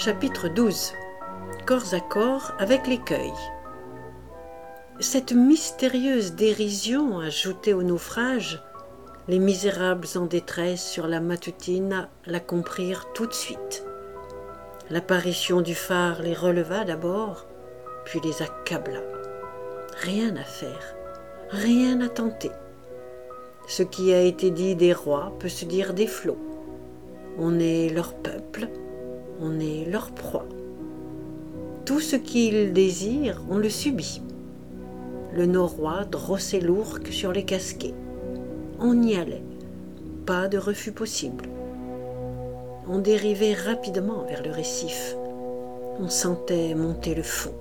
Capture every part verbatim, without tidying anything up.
Chapitre douze. Corps à corps avec l'écueil. Cette mystérieuse dérision ajoutée au naufrage, les misérables en détresse sur la matutine la comprirent tout de suite. L'apparition du phare les releva d'abord, puis les accabla. Rien à faire, rien à tenter. Ce qui a été dit des rois peut se dire des flots. On est leur peuple, on est leur proie. Tout ce qu'ils désirent, on le subit. Le noroît drossait l'ourque sur les casquets. On y allait. Pas de refus possible. On dérivait rapidement vers le récif. On sentait monter le fond.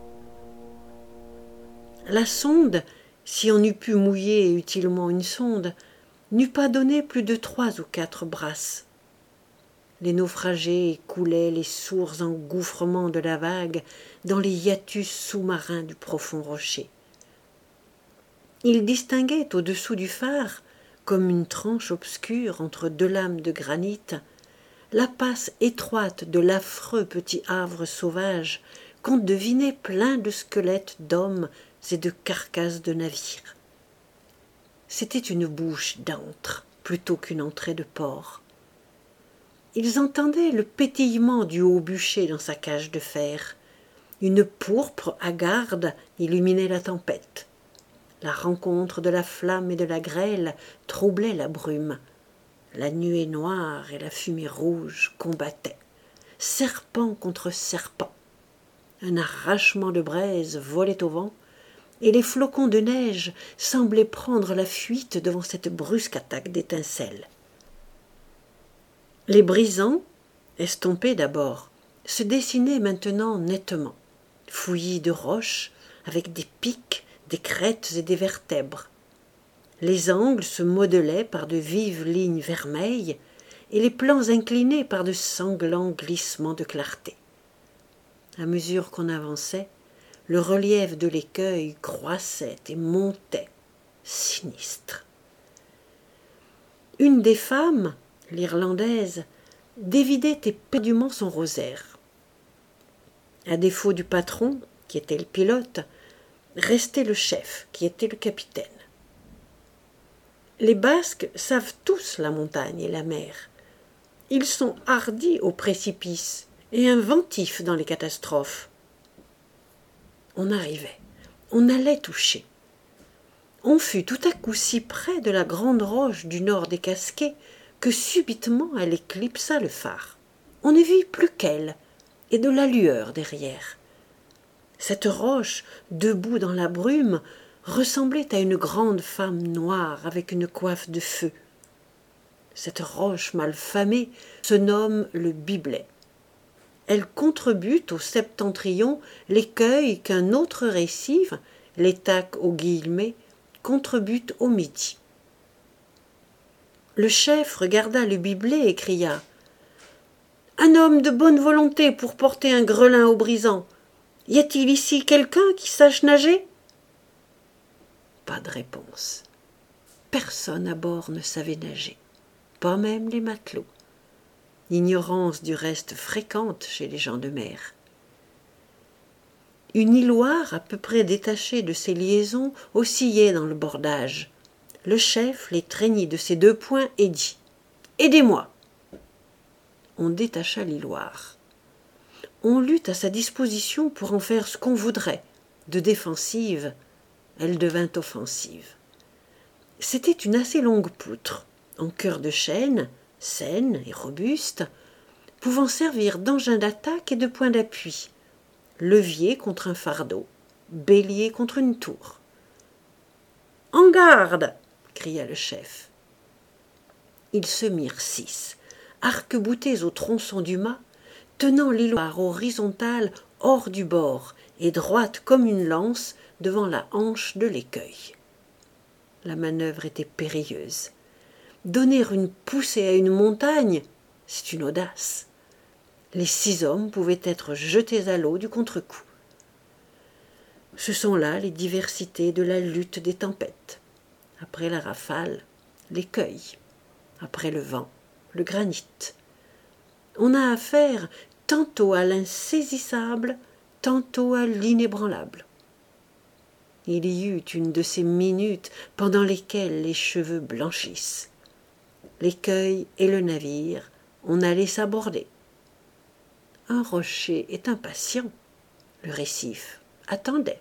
La sonde, si on eût pu mouiller utilement une sonde, n'eût pas donné plus de trois ou quatre brasses. Les naufragés écoulaient les sourds engouffrements de la vague dans les hiatus sous-marins du profond rocher. Ils distinguaient au-dessous du phare, comme une tranche obscure entre deux lames de granit, la passe étroite de l'affreux petit havre sauvage qu'on devinait plein de squelettes d'hommes et de carcasses de navires. C'était une bouche d'antre plutôt qu'une entrée de port. Ils entendaient le pétillement du haut bûcher dans sa cage de fer. Une pourpre hagarde illuminait la tempête. La rencontre de la flamme et de la grêle troublait la brume. La nuée noire et la fumée rouge combattaient, serpent contre serpent. Un arrachement de braise volait au vent, et les flocons de neige semblaient prendre la fuite devant cette brusque attaque d'étincelles. Les brisants, estompés d'abord, se dessinaient maintenant nettement, fouillis de roches, avec des pics, des crêtes et des vertèbres. Les angles se modelaient par de vives lignes vermeilles et les plans inclinés par de sanglants glissements de clarté. À mesure qu'on avançait, le relief de l'écueil croissait et montait, sinistre. Une des femmes, l'Irlandaise, dévidait éperdument son rosaire. À défaut du patron, qui était le pilote, restait le chef, qui était le capitaine. Les Basques savent tous la montagne et la mer. Ils sont hardis aux précipices et inventifs dans les catastrophes. On arrivait, on allait toucher. On fut tout à coup si près de la grande roche du nord des Casquets que subitement elle éclipsa le phare. On ne vit plus qu'elle, et de la lueur derrière. Cette roche, debout dans la brume, ressemblait à une grande femme noire avec une coiffe de feu. Cette roche mal famée se nomme le Biblet. Elle contrebute au septentrion l'écueil qu'un autre récif, l'Étaque aux Guillemets, contrebute au midi. Le chef regarda le Biblet et cria « Un homme de bonne volonté pour porter un grelin au brisant. Y a-t-il ici quelqu'un qui sache nager ?» Pas de réponse. Personne à bord ne savait nager, pas même les matelots. Ignorance du reste fréquente chez les gens de mer. Une hiloire à peu près détachée de ses liaisons oscillait dans le bordage. Le chef les treignit de ses deux poings et dit « Aidez-moi !» On détacha l'hiloire. On l'eut à sa disposition pour en faire ce qu'on voudrait. De défensive, elle devint offensive. C'était une assez longue poutre, en cœur de chêne, saine et robuste, pouvant servir d'engin d'attaque et de point d'appui, levier contre un fardeau, bélier contre une tour. « En garde !» cria le chef. Ils se mirent six, arc-boutés au tronçon du mât, tenant l'hiloire horizontale hors du bord et droite comme une lance devant la hanche de l'écueil. La manœuvre était périlleuse. Donner une poussée à une montagne, c'est une audace. Les six hommes pouvaient être jetés à l'eau du contre-coup. Ce sont là les diversités de la lutte des tempêtes. Après la rafale, l'écueil. Après le vent, le granit. On a affaire tantôt à l'insaisissable, tantôt à l'inébranlable. Il y eut une de ces minutes pendant lesquelles les cheveux blanchissent. L'écueil et le navire, on allait s'aborder. Un rocher est impatient, le récif attendait.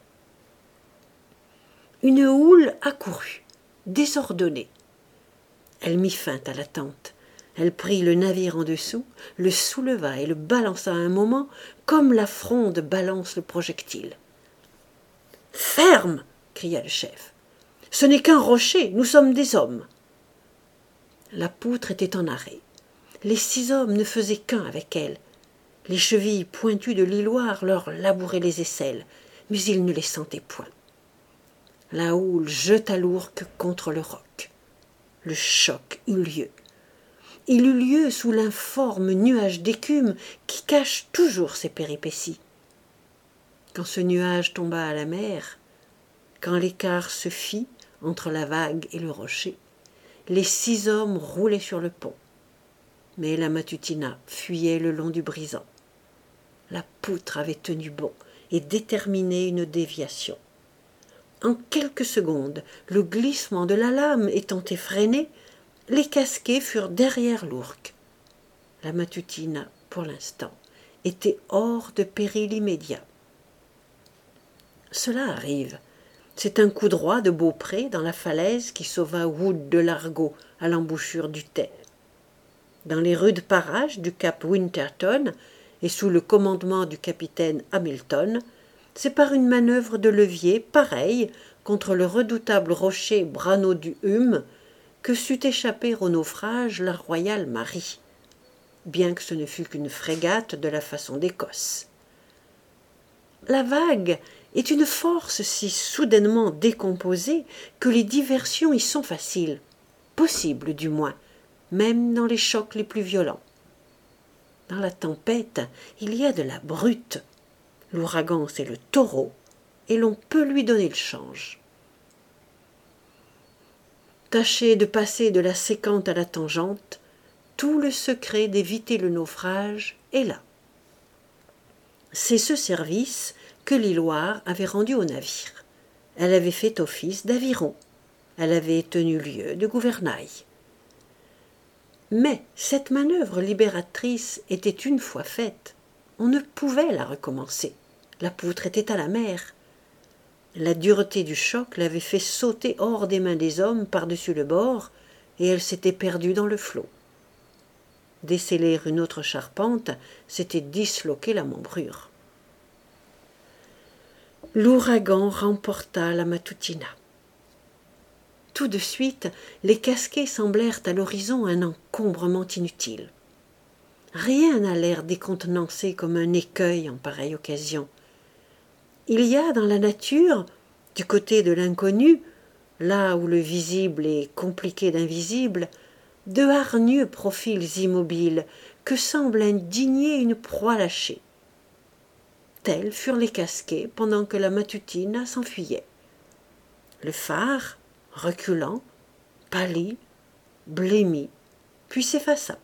Une houle accourut, désordonnée. Elle mit fin à l'attente. Elle prit le navire en dessous, le souleva et le balança un moment, comme la fronde balance le projectile. « Ferme !» cria le chef. « Ce n'est qu'un rocher, nous sommes des hommes. » La poutre était en arrêt. Les six hommes ne faisaient qu'un avec elle. Les chevilles pointues de l'îloir leur labouraient les aisselles, mais ils ne les sentaient point. La houle jeta l'ourque contre le roc. Le choc eut lieu. Il eut lieu sous l'informe nuage d'écume qui cache toujours ses péripéties. Quand ce nuage tomba à la mer, quand l'écart se fit entre la vague et le rocher, les six hommes roulaient sur le pont. Mais la Matutina fuyait le long du brisant. La poutre avait tenu bon et déterminé une déviation. En quelques secondes, le glissement de la lame étant effréné, les casquets furent derrière l'ourque. La Matutina, pour l'instant, était hors de péril immédiat. Cela arrive. C'est un coup droit de Beaupré dans la falaise qui sauva Wood de l'Argot à l'embouchure du Tay. Dans les rudes parages du cap Winterton et sous le commandement du capitaine Hamilton, c'est par une manœuvre de levier pareille contre le redoutable rocher Brano du Hume que sut échapper au naufrage la Royale Marie, bien que ce ne fût qu'une frégate de la façon d'Écosse. La vague est une force si soudainement décomposée que les diversions y sont faciles, possibles du moins, même dans les chocs les plus violents. Dans la tempête, il y a de la brute. L'ouragan, c'est le taureau, et l'on peut lui donner le change. Tâchez de passer de la sécante à la tangente, tout le secret d'éviter le naufrage est là. C'est ce service que l'Îloire avait rendu au navire. Elle avait fait office d'aviron. Elle avait tenu lieu de gouvernail. Mais cette manœuvre libératrice était une fois faite. On ne pouvait la recommencer. La poutre était à la mer. La dureté du choc l'avait fait sauter hors des mains des hommes par-dessus le bord, et elle s'était perdue dans le flot. Desceller une autre charpente, c'était disloquer la membrure. L'ouragan remporta la Matutina. Tout de suite, les casquets semblèrent à l'horizon un encombrement inutile. Rien n'a l'air décontenancé comme un écueil en pareille occasion. Il y a dans la nature, du côté de l'inconnu, là où le visible est compliqué d'invisible, de hargneux profils immobiles que semble indigner une proie lâchée. Tels furent les casquets pendant que la Matutina s'enfuyait. Le phare, reculant, pâlit, blêmit, puis s'effaça.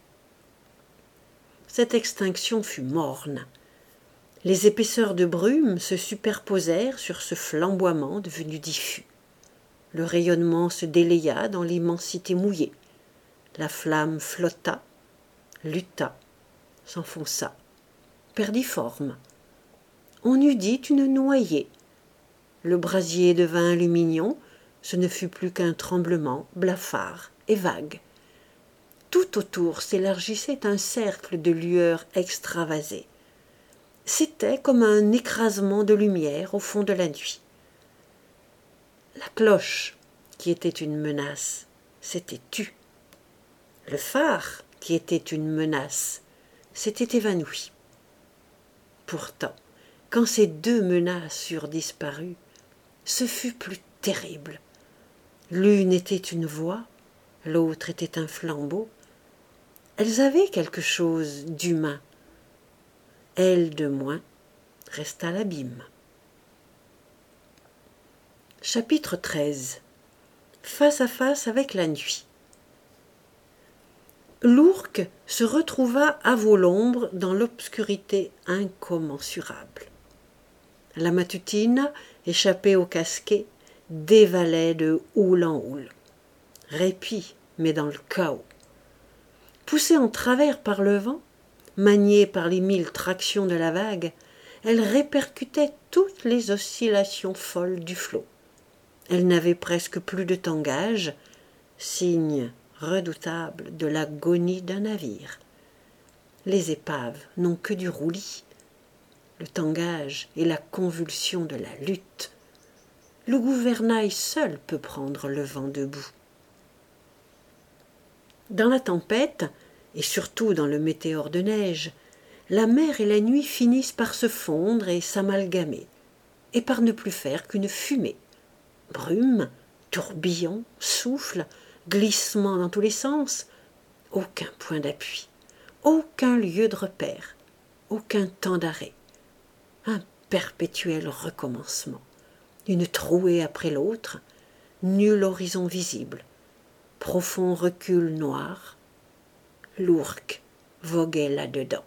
Cette extinction fut morne. Les épaisseurs de brume se superposèrent sur ce flamboiement devenu diffus. Le rayonnement se délaya dans l'immensité mouillée. La flamme flotta, lutta, s'enfonça, perdit forme. On eût dit une noyée. Le brasier devint aluminium, ce ne fut plus qu'un tremblement blafard et vague. Tout autour s'élargissait un cercle de lueurs extravasées. C'était comme un écrasement de lumière au fond de la nuit. La cloche, qui était une menace, s'était tue. Le phare, qui était une menace, s'était évanoui. Pourtant, quand ces deux menaces eurent disparu, ce fut plus terrible. L'une était une voix, l'autre était un flambeau. Elles avaient quelque chose d'humain. Elle de moins resta l'abîme. Chapitre treize. Face à face avec la nuit. L'ourque se retrouva à l'ombre dans l'obscurité incommensurable. La Matutina, échappée au casquet, dévalait de houle en houle. Répit, mais dans le chaos. Poussée en travers par le vent, maniée par les mille tractions de la vague, elle répercutait toutes les oscillations folles du flot. Elle n'avait presque plus de tangage, signe redoutable de l'agonie d'un navire. Les épaves n'ont que du roulis. Le tangage est la convulsion de la lutte. Le gouvernail seul peut prendre le vent debout. Dans la tempête, et surtout dans le météore de neige, la mer et la nuit finissent par se fondre et s'amalgamer, et par ne plus faire qu'une fumée. Brume, tourbillon, souffle, glissement dans tous les sens, aucun point d'appui, aucun lieu de repère, aucun temps d'arrêt. Un perpétuel recommencement, une trouée après l'autre, nul horizon visible, profond recul noir. L'ourque voguait là-dedans.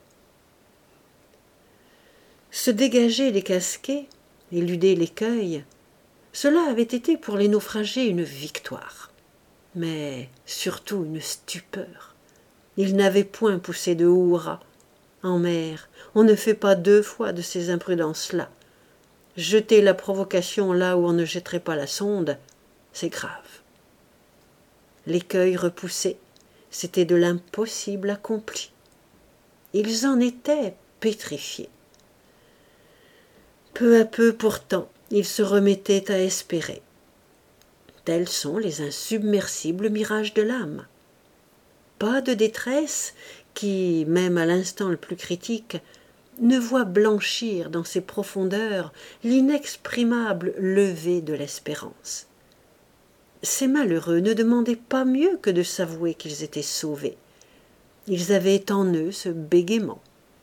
Se dégager des casquets, éluder l'écueil, cela avait été pour les naufragés une victoire, mais surtout une stupeur. Ils n'avaient point poussé de hurrah. En mer, on ne fait pas deux fois de ces imprudences-là. Jeter la provocation là où on ne jetterait pas la sonde, c'est grave. L'écueil repoussé, c'était de l'impossible accompli. Ils en étaient pétrifiés. Peu à peu pourtant, ils se remettaient à espérer. Tels sont les insubmersibles mirages de l'âme. Pas de détresse qui, même à l'instant le plus critique, ne voit blanchir dans ses profondeurs l'inexprimable levée de l'espérance. Ces malheureux ne demandaient pas mieux que de s'avouer qu'ils étaient sauvés. Ils avaient en eux ce bégaiement.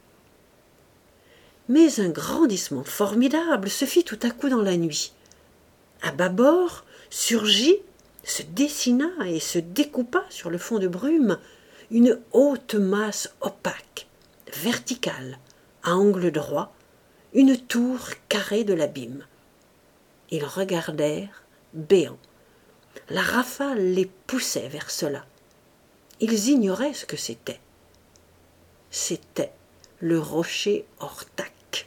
Mais un grandissement formidable se fit tout à coup dans la nuit. À bâbord surgit, se dessina et se découpa sur le fond de brume une haute masse opaque, verticale, à angle droit, une tour carrée de l'abîme. Ils regardèrent, béants. La rafale les poussait vers cela. Ils ignoraient ce que c'était. C'était le rocher Ortach.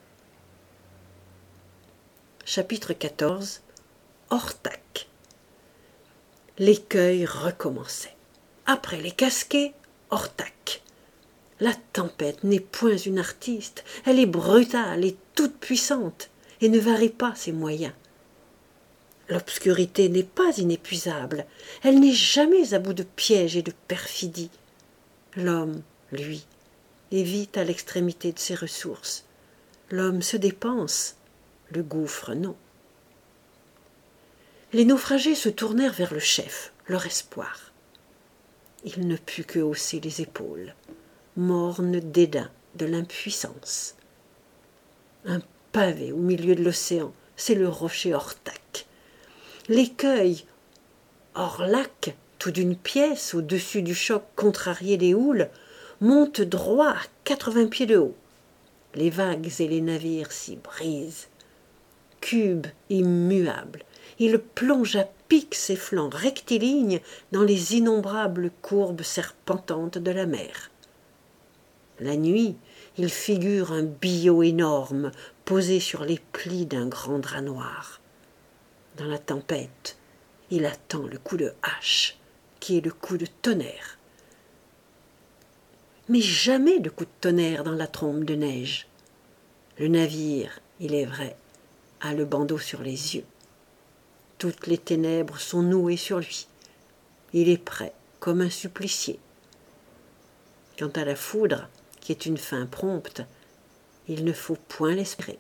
Chapitre quatorze. Ortach. L'écueil recommençait. Après les casquets, Ortach. La tempête n'est point une artiste, elle est brutale et toute puissante, et ne varie pas ses moyens. L'obscurité n'est pas inépuisable, elle n'est jamais à bout de pièges et de perfidies. L'homme, lui, est vite à l'extrémité de ses ressources. L'homme se dépense, le gouffre non. Les naufragés se tournèrent vers le chef, leur espoir. Il ne put que hausser les épaules, morne dédain de l'impuissance. Un pavé au milieu de l'océan, c'est le rocher Ortach. L'écueil Orlac, tout d'une pièce au-dessus du choc contrarié des houles, monte droit à quatre-vingts pieds de haut. Les vagues et les navires s'y brisent. Cube immuable, il plonge à pic ses flancs rectilignes dans les innombrables courbes serpentantes de la mer. La nuit, il figure un billot énorme posé sur les plis d'un grand drap noir. Dans la tempête, il attend le coup de hache, qui est le coup de tonnerre. Mais jamais de coup de tonnerre dans la trombe de neige. Le navire, il est vrai, a le bandeau sur les yeux. Toutes les ténèbres sont nouées sur lui. Il est prêt, comme un supplicié. Quant à la foudre, qui est une fin prompte, il ne faut point l'espérer.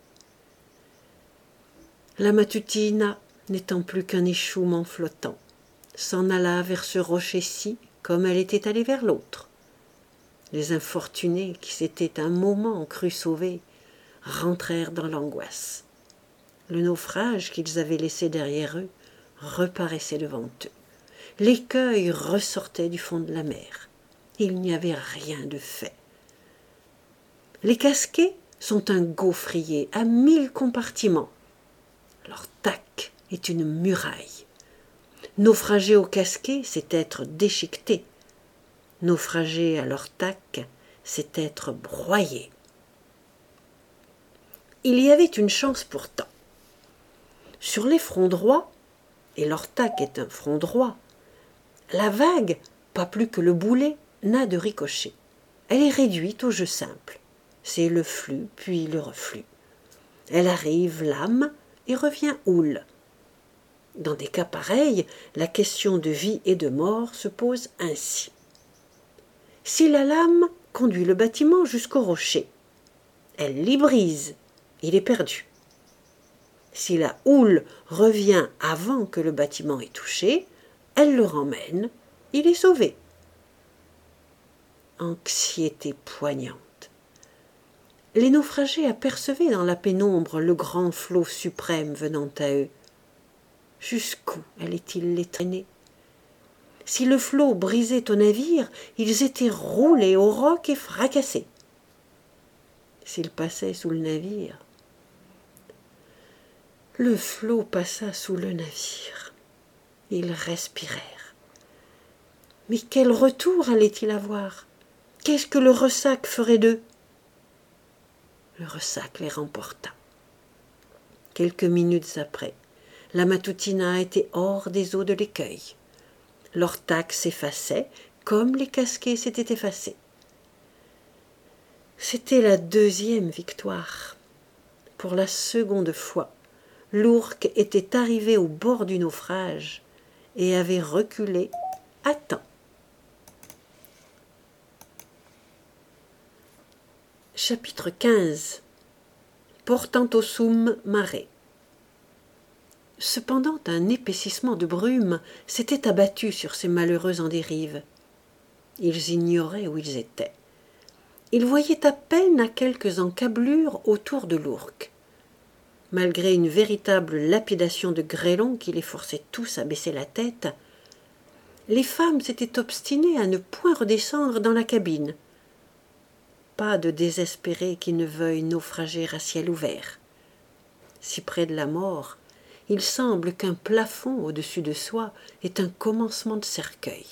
La Matutina, n'étant plus qu'un échouement flottant, s'en alla vers ce rocher-ci comme elle était allée vers l'autre. Les infortunés qui s'étaient un moment crus sauvés rentrèrent dans l'angoisse. Le naufrage qu'ils avaient laissé derrière eux reparaissait devant eux. L'écueil ressortait du fond de la mer. Il n'y avait rien de fait. Les casquets sont un gaufrier à mille compartiments. Leur tac est une muraille. Naufrager au casquet, c'est être déchiqueté. Naufrager à leur tac, c'est être broyé. Il y avait une chance pourtant. Sur les fronts droits, et leur tac est un front droit, la vague, pas plus que le boulet, n'a de ricochet. Elle est réduite au jeu simple. C'est le flux, puis le reflux. Elle arrive lame et revient houle. Dans des cas pareils, la question de vie et de mort se pose ainsi. Si la lame conduit le bâtiment jusqu'au rocher, elle l'y brise, il est perdu. Si la houle revient avant que le bâtiment ait touché, elle le ramène, il est sauvé. Anxiété poignante. Les naufragés apercevaient dans la pénombre le grand flot suprême venant à eux. Jusqu'où allait-il les traîner? Si le flot brisait au navire, ils étaient roulés au roc et fracassés. S'ils passaient sous le navire, le flot passa sous le navire. Ils respirèrent. Mais quel retour allait-il avoir? Qu'est-ce que le ressac ferait d'eux? Le ressac les remporta. Quelques minutes après, la Matutina était hors des eaux de l'écueil. Leur tac s'effaçait comme les casquets s'étaient effacés. C'était la deuxième victoire. Pour la seconde fois, l'ourque était arrivé au bord du naufrage et avait reculé à temps. Chapitre quinze. Portant au Soum Mare. Cependant, un épaississement de brume s'était abattu sur ces malheureux en dérive. Ils ignoraient où ils étaient. Ils voyaient à peine à quelques encablures autour de l'ourque. Malgré une véritable lapidation de grêlons qui les forçait tous à baisser la tête, les femmes s'étaient obstinées à ne point redescendre dans la cabine. Pas de désespéré qui ne veuille naufrager à ciel ouvert. Si près de la mort, il semble qu'un plafond au-dessus de soi est un commencement de cercueil.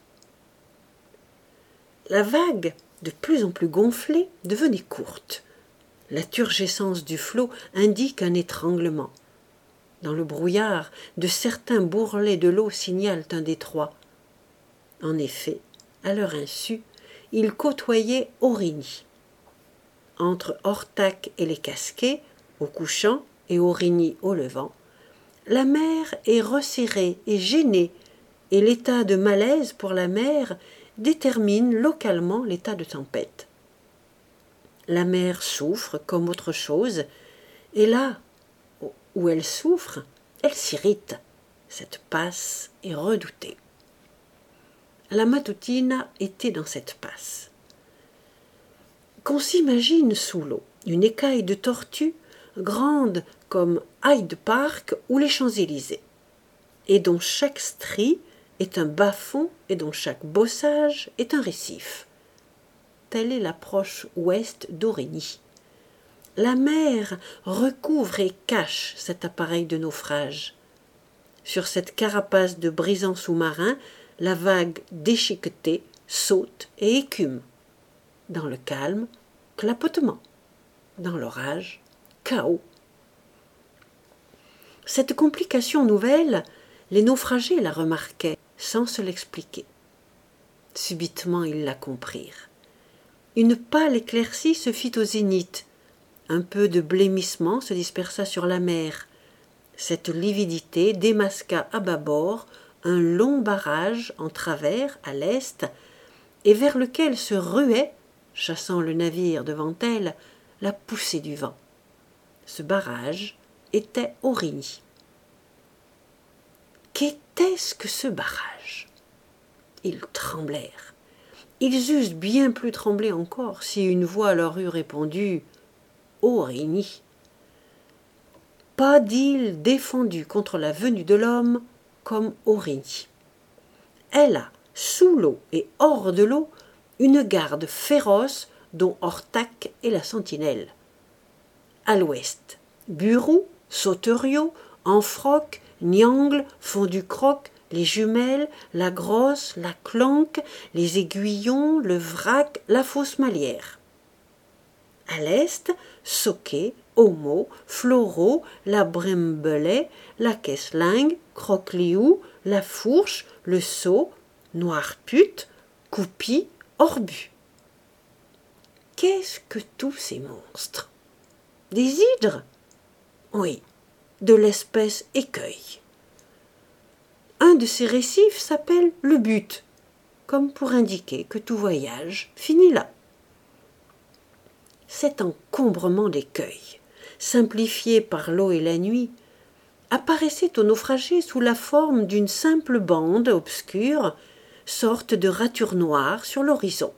La vague, de plus en plus gonflée, devenait courte. La turgescence du flot indique un étranglement. Dans le brouillard, de certains bourrelets de l'eau signalent un détroit. En effet, à leur insu, ils côtoyaient Aurigny. Entre Ortac et les Casquets, au couchant, et Aurigny au levant, la mer est resserrée et gênée, et l'état de malaise pour la mer détermine localement l'état de tempête. La mer souffre comme autre chose, et là où elle souffre, elle s'irrite. Cette passe est redoutée. La Matutina était dans cette passe. Qu'on s'imagine sous l'eau une écaille de tortue grande comme Hyde Park ou les Champs-Élysées, et dont chaque strie est un bas-fond et dont chaque bossage est un récif. Telle est l'approche ouest d'Aurigny. La mer recouvre et cache cet appareil de naufrage. Sur cette carapace de brisants sous-marins, la vague déchiquetée saute et écume. Dans le calme, clapotement. Dans l'orage, chaos. Cette complication nouvelle, les naufragés la remarquaient sans se l'expliquer. Subitement, ils la comprirent. Une pâle éclaircie se fit au zénith. Un peu de blêmissement se dispersa sur la mer. Cette lividité démasqua à bâbord un long barrage en travers à l'est et vers lequel se ruait, chassant le navire devant elle, la poussée du vent. Ce barrage était Aurigny. Qu'était-ce que ce barrage? Ils tremblèrent. Ils eussent bien plus tremblé encore si une voix leur eût répondu « Aurigny ». Pas d'île défendue contre la venue de l'homme comme Aurigny. Elle a, sous l'eau et hors de l'eau, une garde féroce dont Ortac est la sentinelle. À l'ouest, Burou, Sauteriot, Anfroc, Niangle, Fond-du-Croc, les Jumelles, la Grosse, la Clanque, les Aiguillons, le Vrac, la Fosse-Malière. À l'est, Sauquet, Homo, Floraux, la Brimbelay, la Queslingue, Croqueliou, la Fourche, le Sceau, Noirpute, Coupie, Orbu. Qu'est-ce que tous ces monstres? Des hydres? Oui, de l'espèce écueil. Un de ces récifs s'appelle le but, comme pour indiquer que tout voyage finit là. Cet encombrement d'écueils, simplifié par l'eau et la nuit, apparaissait aux naufragés sous la forme d'une simple bande obscure, sorte de rature noire sur l'horizon.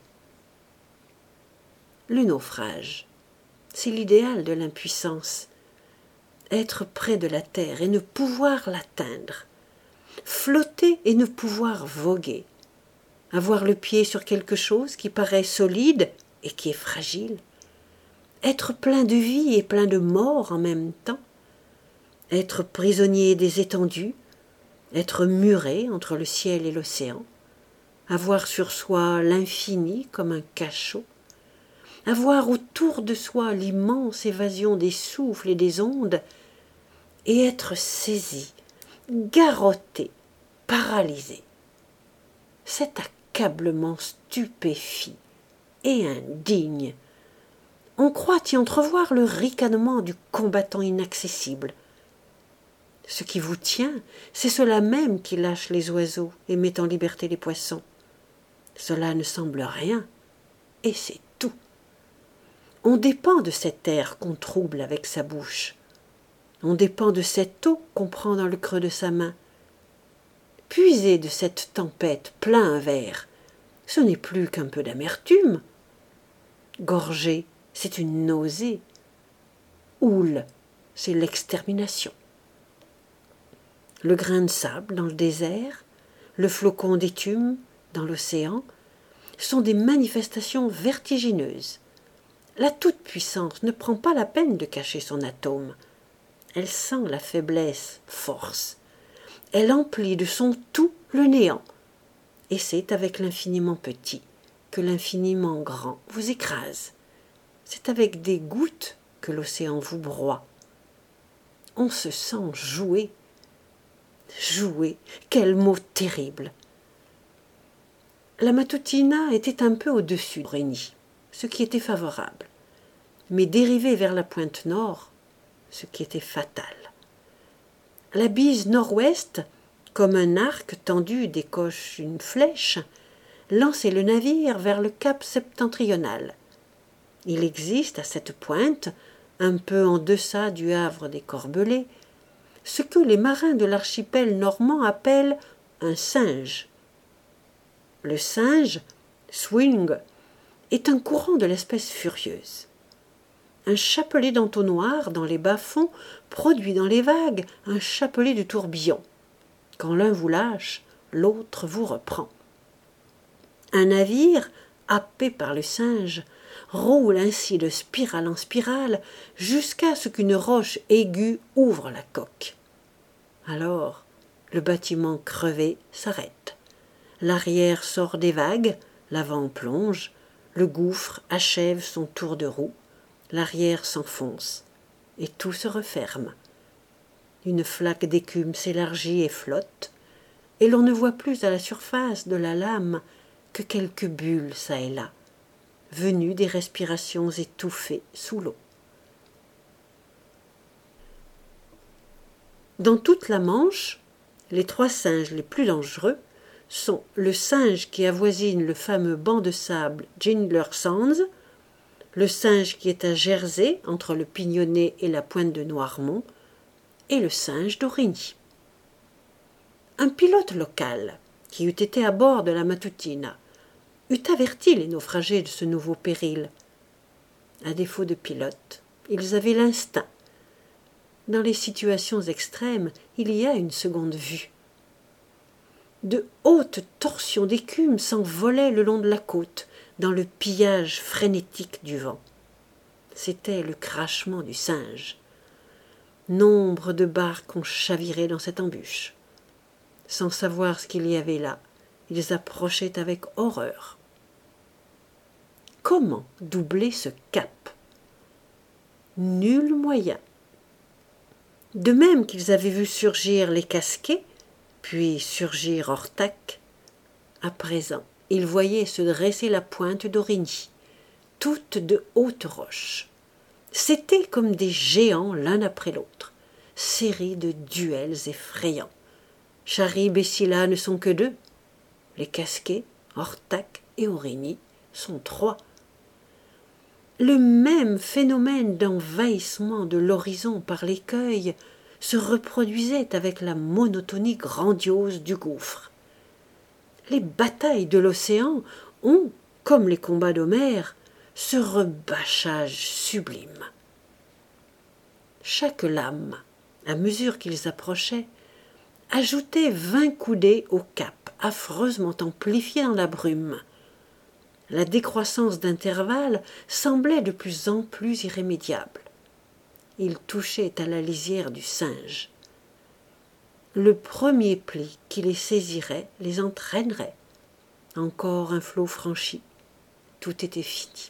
Le naufrage, c'est l'idéal de l'impuissance. Être près de la terre et ne pouvoir l'atteindre. Flotter et ne pouvoir voguer. Avoir le pied sur quelque chose qui paraît solide et qui est fragile. Être plein de vie et plein de mort en même temps. Être prisonnier des étendues. Être muré entre le ciel et l'océan. Avoir sur soi l'infini comme un cachot. Avoir autour de soi l'immense évasion des souffles et des ondes, et être saisi, garrotté, paralysé. Cet accablement stupéfie et indigne. On croit y entrevoir le ricanement du combattant inaccessible. Ce qui vous tient, c'est cela même qui lâche les oiseaux et met en liberté les poissons. Cela ne semble rien, et c'est tout. On dépend de cet air qu'on trouble avec sa bouche. On dépend de cette eau qu'on prend dans le creux de sa main. Puiser de cette tempête plein un verre, ce n'est plus qu'un peu d'amertume. Gorger, c'est une nausée. Houle, c'est l'extermination. Le grain de sable dans le désert, le flocon d'écume dans l'océan, sont des manifestations vertigineuses. La toute-puissance ne prend pas la peine de cacher son atome. Elle sent la faiblesse, force. Elle emplit de son tout le néant. Et c'est avec l'infiniment petit que l'infiniment grand vous écrase. C'est avec des gouttes que l'océan vous broie. On se sent jouer. Jouer, quel mot terrible! La Matutina était un peu au-dessus de Rény, ce qui était favorable, mais dérivée vers la pointe nord, ce qui était fatal. La bise nord-ouest, comme un arc tendu décoche une flèche, lançait le navire vers le cap septentrional. Il existe à cette pointe, un peu en deçà du havre des Corbelets, ce que les marins de l'archipel normand appellent un singe. Le singe, swing, est un courant de l'espèce furieuse. Un chapelet d'entonnoir dans les bas-fonds produit dans les vagues un chapelet de tourbillons. Quand l'un vous lâche, l'autre vous reprend. Un navire, happé par le singe, roule ainsi de spirale en spirale jusqu'à ce qu'une roche aiguë ouvre la coque. Alors, le bâtiment crevé s'arrête. L'arrière sort des vagues, l'avant plonge, le gouffre achève son tour de roue, l'arrière s'enfonce, et tout se referme. Une flaque d'écume s'élargit et flotte, et l'on ne voit plus à la surface de la lame que quelques bulles çà et là, venues des respirations étouffées sous l'eau. Dans toute la Manche, les trois singes les plus dangereux sont le singe qui avoisine le fameux banc de sable Gindler Sands, le singe qui est à Jersey, entre le Pignonnet et la pointe de Noirmont, et le singe d'Aurigny. Un pilote local, qui eût été à bord de la Matutina, eût averti les naufragés de ce nouveau péril. À défaut de pilote, ils avaient l'instinct. Dans les situations extrêmes, il y a une seconde vue. De hautes torsions d'écume s'envolaient le long de la côte, dans le pillage frénétique du vent. C'était le crachement du singe. Nombre de barques ont chaviré dans cette embûche. Sans savoir ce qu'il y avait là, ils approchaient avec horreur. Comment doubler ce cap? Nul moyen. De même qu'ils avaient vu surgir les Casquets, puis surgir Ortac, à présent, ils voyaient se dresser la pointe d'Aurigny, toute de hautes roches. C'étaient comme des géants l'un après l'autre, série de duels effrayants. Charybde et Scylla ne sont que deux. Les Casquets, Ortac et Aurigny sont trois. Le même phénomène d'envahissement de l'horizon par l'écueil se reproduisait avec la monotonie grandiose du gouffre. Les batailles de l'océan ont, comme les combats d'Homère, ce rebâchage sublime. Chaque lame, à mesure qu'ils approchaient, ajoutait vingt coudées au cap, affreusement amplifié dans la brume. La décroissance d'intervalles semblait de plus en plus irrémédiable. Ils touchaient à la lisière du singe. Le premier pli qui les saisirait les entraînerait. Encore un flot franchi. Tout était fini.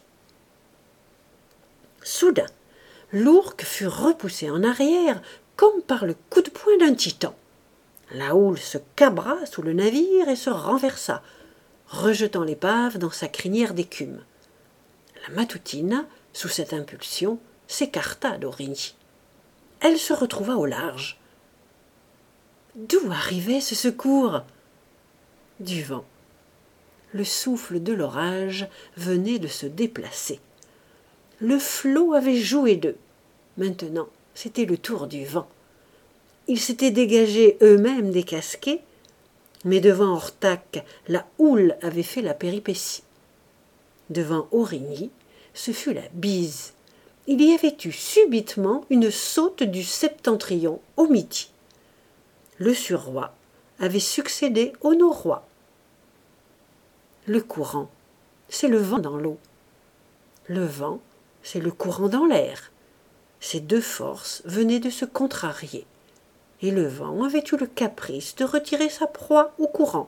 Soudain, l'ourque fut repoussé en arrière comme par le coup de poing d'un titan. La houle se cabra sous le navire et se renversa, rejetant l'épave dans sa crinière d'écume. La Matutina, sous cette impulsion, s'écarta d'Aurigny. Elle se retrouva au large. D'où arrivait ce secours? Du vent. Le souffle de l'orage venait de se déplacer. Le flot avait joué d'eux. Maintenant, c'était le tour du vent. Ils s'étaient dégagés eux-mêmes des Casquets, mais devant Ortac, la houle avait fait la péripétie. Devant Aurigny, ce fut la bise. Il y avait eu subitement une saute du septentrion au midi. Le surroi avait succédé au noroît. Le courant, c'est le vent dans l'eau. Le vent, c'est le courant dans l'air. Ces deux forces venaient de se contrarier. Et le vent avait eu le caprice de retirer sa proie au courant.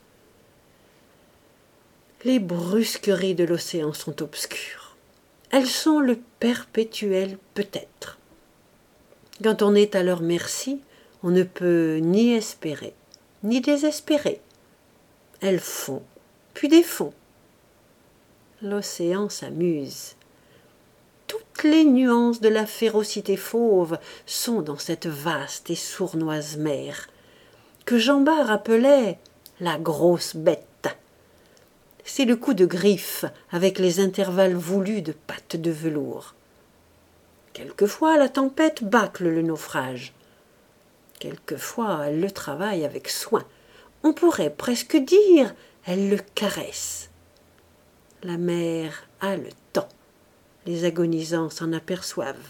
Les brusqueries de l'océan sont obscures. Elles sont le perpétuel peut-être. Quand on est à leur merci, on ne peut ni espérer, ni désespérer. Elles font, puis défont. L'océan s'amuse. Toutes les nuances de la férocité fauve sont dans cette vaste et sournoise mer, que Jean Bart appelait la grosse bête. C'est le coup de griffe avec les intervalles voulus de pattes de velours. Quelquefois la tempête bâcle le naufrage. Quelquefois elle le travaille avec soin. On pourrait presque dire elle le caresse. La mer a le temps. Les agonisants s'en aperçoivent.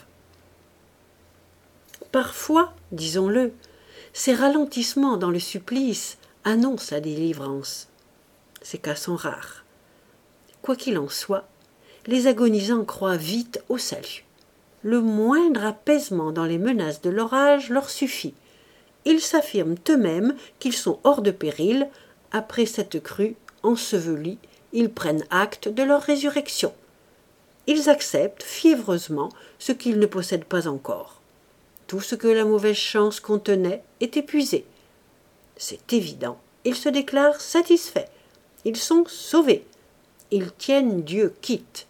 Parfois, disons-le, ces ralentissements dans le supplice annoncent la délivrance. Ces cas sont rares. Quoi qu'il en soit, les agonisants croient vite au salut. Le moindre apaisement dans les menaces de l'orage leur suffit. Ils s'affirment eux-mêmes qu'ils sont hors de péril. Après cette crue ensevelie, ils prennent acte de leur résurrection. Ils acceptent fiévreusement ce qu'ils ne possèdent pas encore. Tout ce que la mauvaise chance contenait est épuisé. C'est évident, ils se déclarent satisfaits. Ils sont sauvés. Ils tiennent Dieu quitte.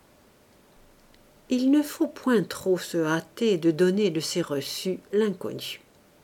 Il ne faut point trop se hâter de donner de ces reçus l'inconnu.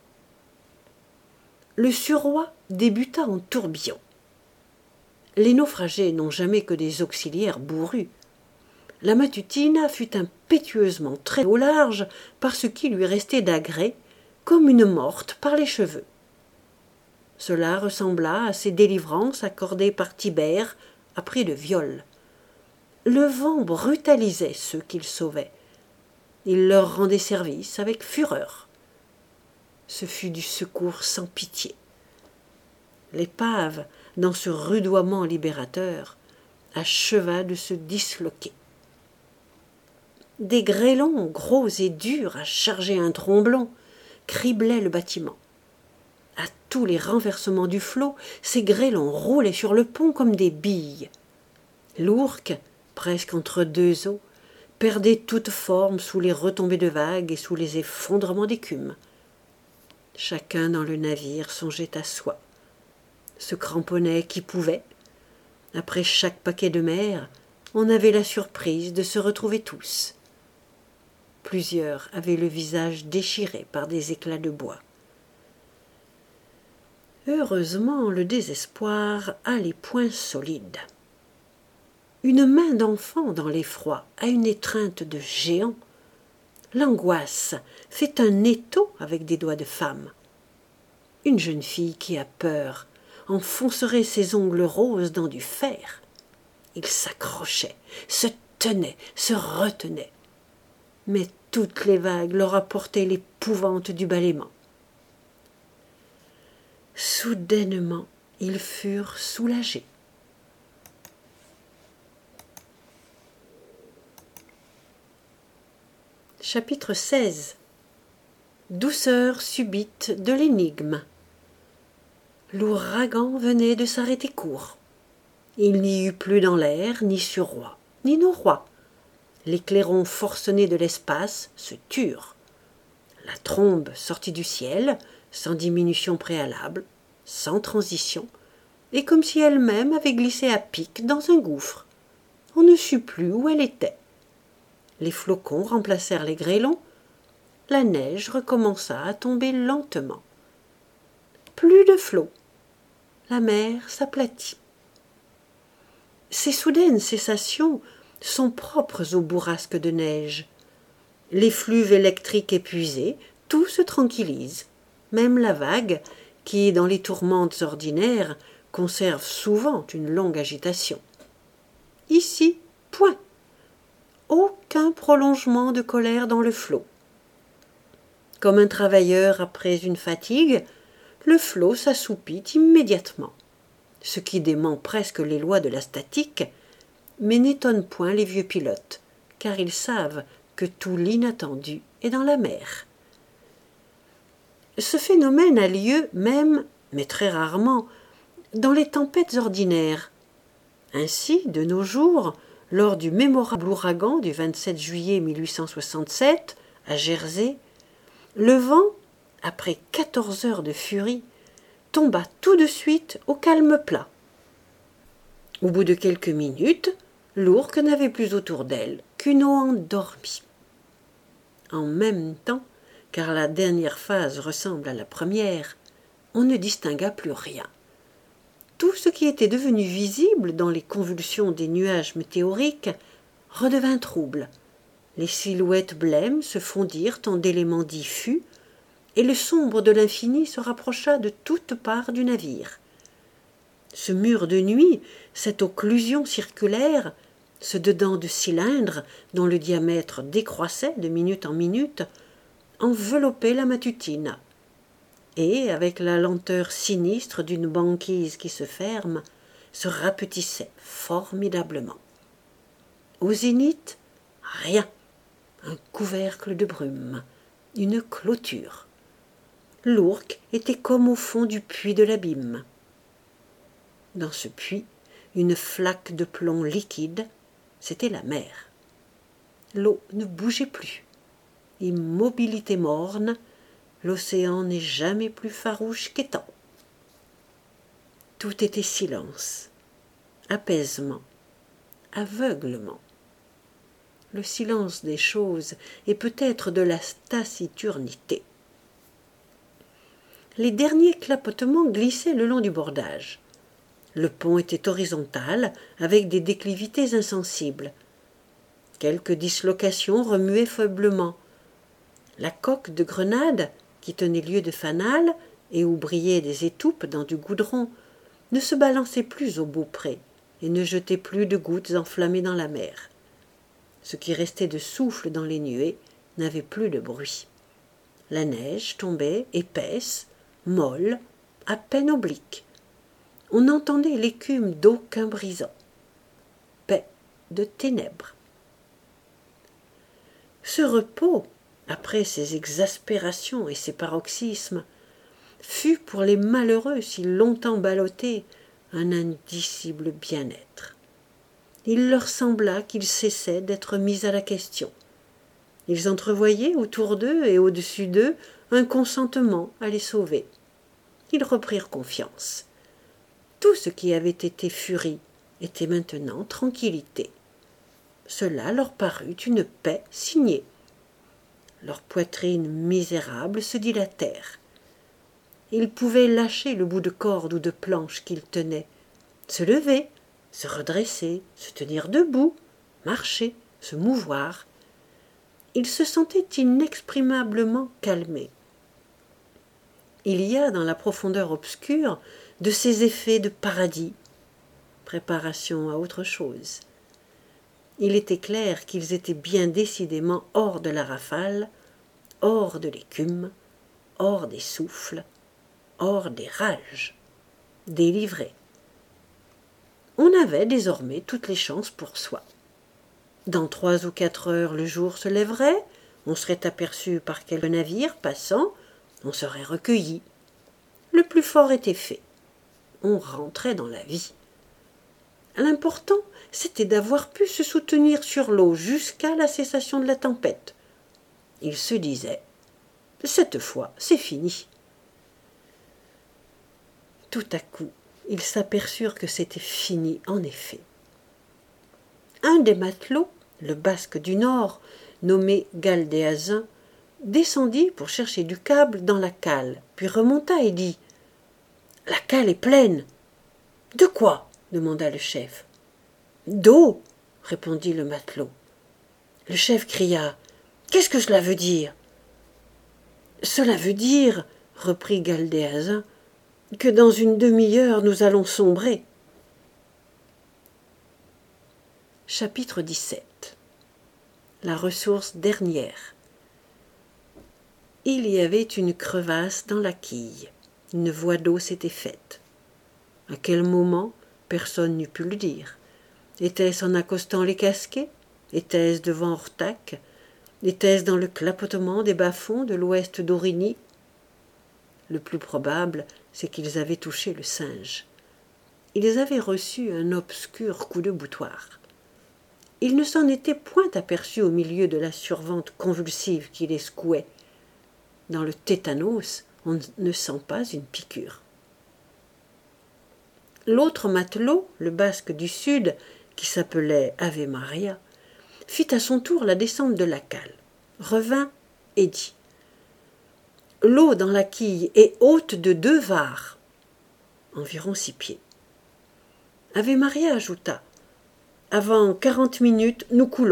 Le surroi débuta en tourbillon. Les naufragés n'ont jamais que des auxiliaires bourrus. La Matutina fut impétueusement traînée au large par ce qui lui restait d'agrès, comme une morte par les cheveux. Cela ressembla à ces délivrances accordées par Tibère après le viol. Le vent brutalisait ceux qu'il sauvait. Il leur rendait service avec fureur. Ce fut du secours sans pitié. L'épave, dans ce rudoiement libérateur, acheva de se disloquer. Des grêlons gros et durs à charger un tromblon criblaient le bâtiment. À tous les renversements du flot, ces grêlons roulaient sur le pont comme des billes. L'Ourcq, presque entre deux eaux, perdait toute forme sous les retombées de vagues et sous les effondrements d'écume. Chacun dans le navire songeait à soi, se cramponnait qui pouvait. Après chaque paquet de mer, on avait la surprise de se retrouver tous. Plusieurs avaient le visage déchiré par des éclats de bois. Heureusement, le désespoir a les poings solides. Une main d'enfant dans l'effroi a une étreinte de géant. L'angoisse fait un étau avec des doigts de femme. Une jeune fille qui a peur enfoncerait ses ongles roses dans du fer. Il s'accrochait, se tenait, se retenait. Mais toutes les vagues leur apportaient l'épouvante du balaiement. Soudainement, ils furent soulagés. Chapitre seize. Douceur subite de l'énigme. L'ouragan venait de s'arrêter court. Il n'y eut plus dans l'air ni sur roi, ni nos rois. Les clairons forcenés de l'espace se turent. La trombe sortit du ciel, sans diminution préalable, sans transition, et comme si elle-même avait glissé à pic dans un gouffre. On ne sut plus où elle était. Les flocons remplacèrent les grêlons. La neige recommença à tomber lentement. Plus de flots. La mer s'aplatit. Ces soudaines cessations sont propres aux bourrasques de neige. L'effluve électrique épuisé, tout se tranquillise. Même la vague, qui, dans les tourmentes ordinaires, conserve souvent une longue agitation. Ici, point. Aucun prolongement de colère dans le flot. Comme un travailleur après une fatigue, le flot s'assoupit immédiatement, ce qui dément presque les lois de la statique, mais n'étonne point les vieux pilotes, car ils savent que tout l'inattendu est dans la mer. Ce phénomène a lieu même, mais très rarement, dans les tempêtes ordinaires. Ainsi, de nos jours, lors du mémorable ouragan du vingt-sept juillet mille huit cent soixante-sept, à Jersey, le vent, après quatorze heures de furie, tomba tout de suite au calme plat. Au bout de quelques minutes, l'Ourcq n'avait plus autour d'elle qu'une eau endormie. En même temps, car la dernière phase ressemble à la première, on ne distingua plus rien. Tout ce qui était devenu visible dans les convulsions des nuages météoriques redevint trouble. Les silhouettes blêmes se fondirent en d'éléments diffus, et le sombre de l'infini se rapprocha de toutes parts du navire. Ce mur de nuit, cette occlusion circulaire, ce dedans de cylindre dont le diamètre décroissait de minute en minute, enveloppait la matutine, et, avec la lenteur sinistre d'une banquise qui se ferme, se rapetissait formidablement. Au zénith, rien, un couvercle de brume, une clôture. L'Ourcq était comme au fond du puits de l'abîme. Dans ce puits, une flaque de plomb liquide, c'était la mer. L'eau ne bougeait plus. Immobilité morne, l'océan n'est jamais plus farouche qu'étant. Tout était silence, apaisement, aveuglement. Le silence des choses est peut-être de la taciturnité. Les derniers clapotements glissaient le long du bordage. Le pont était horizontal, avec des déclivités insensibles. Quelques dislocations remuaient faiblement. La coque de grenade, qui tenait lieu de fanal, et où brillaient des étoupes dans du goudron, ne se balançait plus au beaupré, et ne jetait plus de gouttes enflammées dans la mer. Ce qui restait de souffle dans les nuées n'avait plus de bruit. La neige tombait épaisse, molle, à peine oblique. On entendait l'écume d'aucun brisant. de ténèbres. Ce repos, après ces exaspérations et ces paroxysmes, fut pour les malheureux si longtemps ballottés un indicible bien-être. Il leur sembla qu'ils cessaient d'être mis à la question. Ils entrevoyaient autour d'eux et au-dessus d'eux un consentement à les sauver. Ils reprirent confiance. Tout ce qui avait été furie était maintenant tranquillité. Cela leur parut une paix signée. Leurs poitrines misérables se dilatèrent. Ils pouvaient lâcher le bout de corde ou de planche qu'ils tenaient, se lever, se redresser, se tenir debout, marcher, se mouvoir. Ils se sentaient inexprimablement calmés. Il y a dans la profondeur obscure de ces effets de paradis, préparation à autre chose. Il était clair qu'ils étaient bien décidément hors de la rafale, hors de l'écume, hors des souffles, hors des rages, délivrés. On avait désormais toutes les chances pour soi. Dans trois ou quatre heures, le jour se lèverait, on serait aperçu par quelque navire passant, on serait recueilli. Le plus fort était fait. On rentrait dans la vie. L'important, c'était d'avoir pu se soutenir sur l'eau jusqu'à la cessation de la tempête. Il se disait « Cette fois, c'est fini ». Tout à coup, ils s'aperçurent que c'était fini en effet. Un des matelots, le basque du Nord, nommé Galdéazin, descendit pour chercher du câble dans la cale, puis remonta et dit « La cale est pleine !»« De quoi ?» demanda le chef. « D'eau !» répondit le matelot. Le chef cria « Qu'est-ce que cela veut dire ?»« Cela veut dire, reprit Galdéazin, que dans une demi-heure nous allons sombrer. » Chapitre dix-sept. La ressource dernière. Il y avait une crevasse dans la quille. Une voie d'eau s'était faite. À quel moment, personne n'eût pu le dire. Était-ce en accostant les casquets? Était-ce devant Ortac? Était-ce dans le clapotement des bas-fonds de l'ouest d'Aurigny? Le plus probable, c'est qu'ils avaient touché le singe. Ils avaient reçu un obscur coup de boutoir. Ils ne s'en étaient point aperçus au milieu de la survente convulsive qui les secouait. Dans le tétanos, on ne sent pas une piqûre. L'autre matelot, le basque du sud, qui s'appelait Ave Maria, fit à son tour la descente de la cale, revint et dit « L'eau dans la quille est haute de deux vares, environ six pieds. » Ave Maria ajouta « Avant quarante minutes, nous coulons. »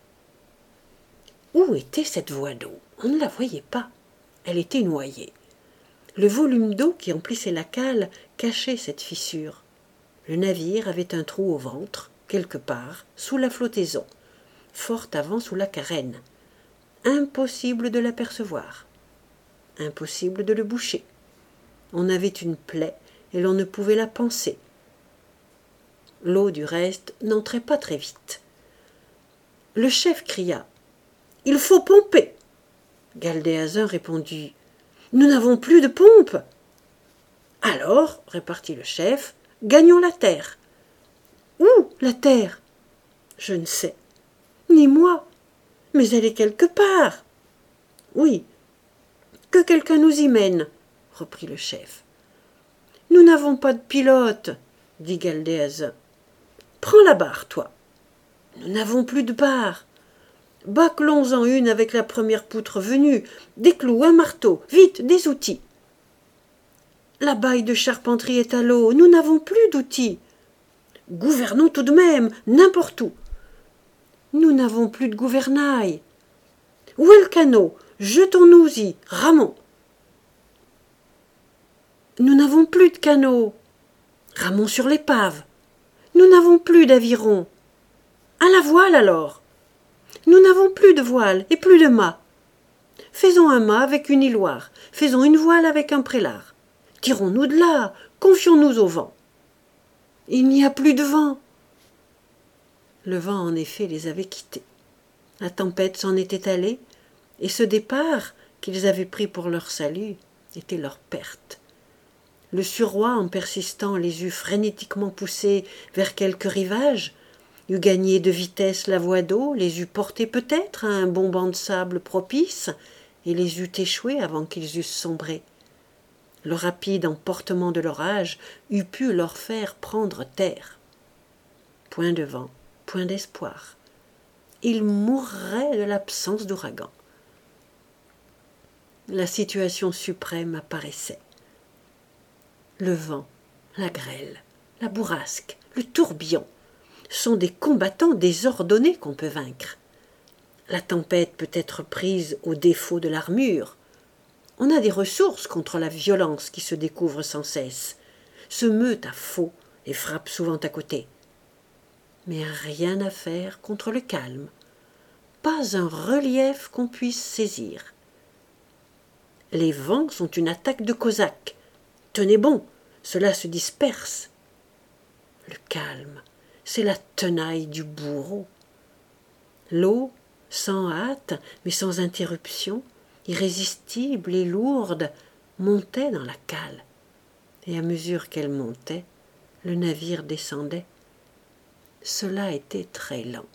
Où était cette voie d'eau? On ne la voyait pas. Elle était noyée. Le volume d'eau qui emplissait la cale cachait cette fissure. Le navire avait un trou au ventre, quelque part, sous la flottaison, fort avant sous la carène. Impossible de l'apercevoir. Impossible de le boucher. On avait une plaie et l'on ne pouvait la panser. L'eau, du reste, n'entrait pas très vite. Le chef cria « Il faut pomper !» Galdéazin répondit « Nous n'avons plus de pompe !»« Alors, répartit le chef, gagnons la terre. »« Où, la terre ?»« Je ne sais. »« Ni moi. Mais elle est quelque part. »« Oui. Que quelqu'un nous y mène, » reprit le chef. « Nous n'avons pas de pilote, » dit Galdéazin. « Prends la barre, toi. »« Nous n'avons plus de barre. »« Bâclons-en une avec la première poutre venue. Des clous, un marteau, vite, des outils. »« La baille de charpenterie est à l'eau. Nous n'avons plus d'outils. »« Gouvernons tout de même, n'importe où. »« Nous n'avons plus de gouvernail. »« Où est le canot? Jetons-nous-y, ramons. »« Nous n'avons plus de canot. »« Ramons sur l'épave. »« Nous n'avons plus d'aviron. »« À la voile alors. »« Nous n'avons plus de voile et plus de mât. »« Faisons un mât avec une hiloire. Faisons une voile avec un prélard. Tirons-nous de là, confions-nous au vent. »« Il n'y a plus de vent. » Le vent, en effet, les avait quittés. La tempête s'en était allée, et ce départ qu'ils avaient pris pour leur salut était leur perte. Le suroît, en persistant, les eût frénétiquement poussés vers quelque rivage, eût gagné de vitesse la voie d'eau, les eût portés peut-être à un bon banc de sable propice, et les eût échoués avant qu'ils eussent sombré. Le rapide emportement de l'orage eût pu leur faire prendre terre. Point de vent, point d'espoir. Ils mourraient de l'absence d'ouragan. La situation suprême apparaissait. Le vent, la grêle, la bourrasque, le tourbillon sont des combattants désordonnés qu'on peut vaincre. La tempête peut être prise au défaut de l'armure. On a des ressources contre la violence qui se découvre sans cesse, se meut à faux et frappe souvent à côté. Mais rien à faire contre le calme, pas un relief qu'on puisse saisir. Les vents sont une attaque de cosaques. Tenez bon, cela se disperse. Le calme, c'est la tenaille du bourreau. L'eau, sans hâte, mais sans interruption, irrésistible et lourde, montait dans la cale. Et à mesure qu'elle montait, le navire descendait. Cela était très lent.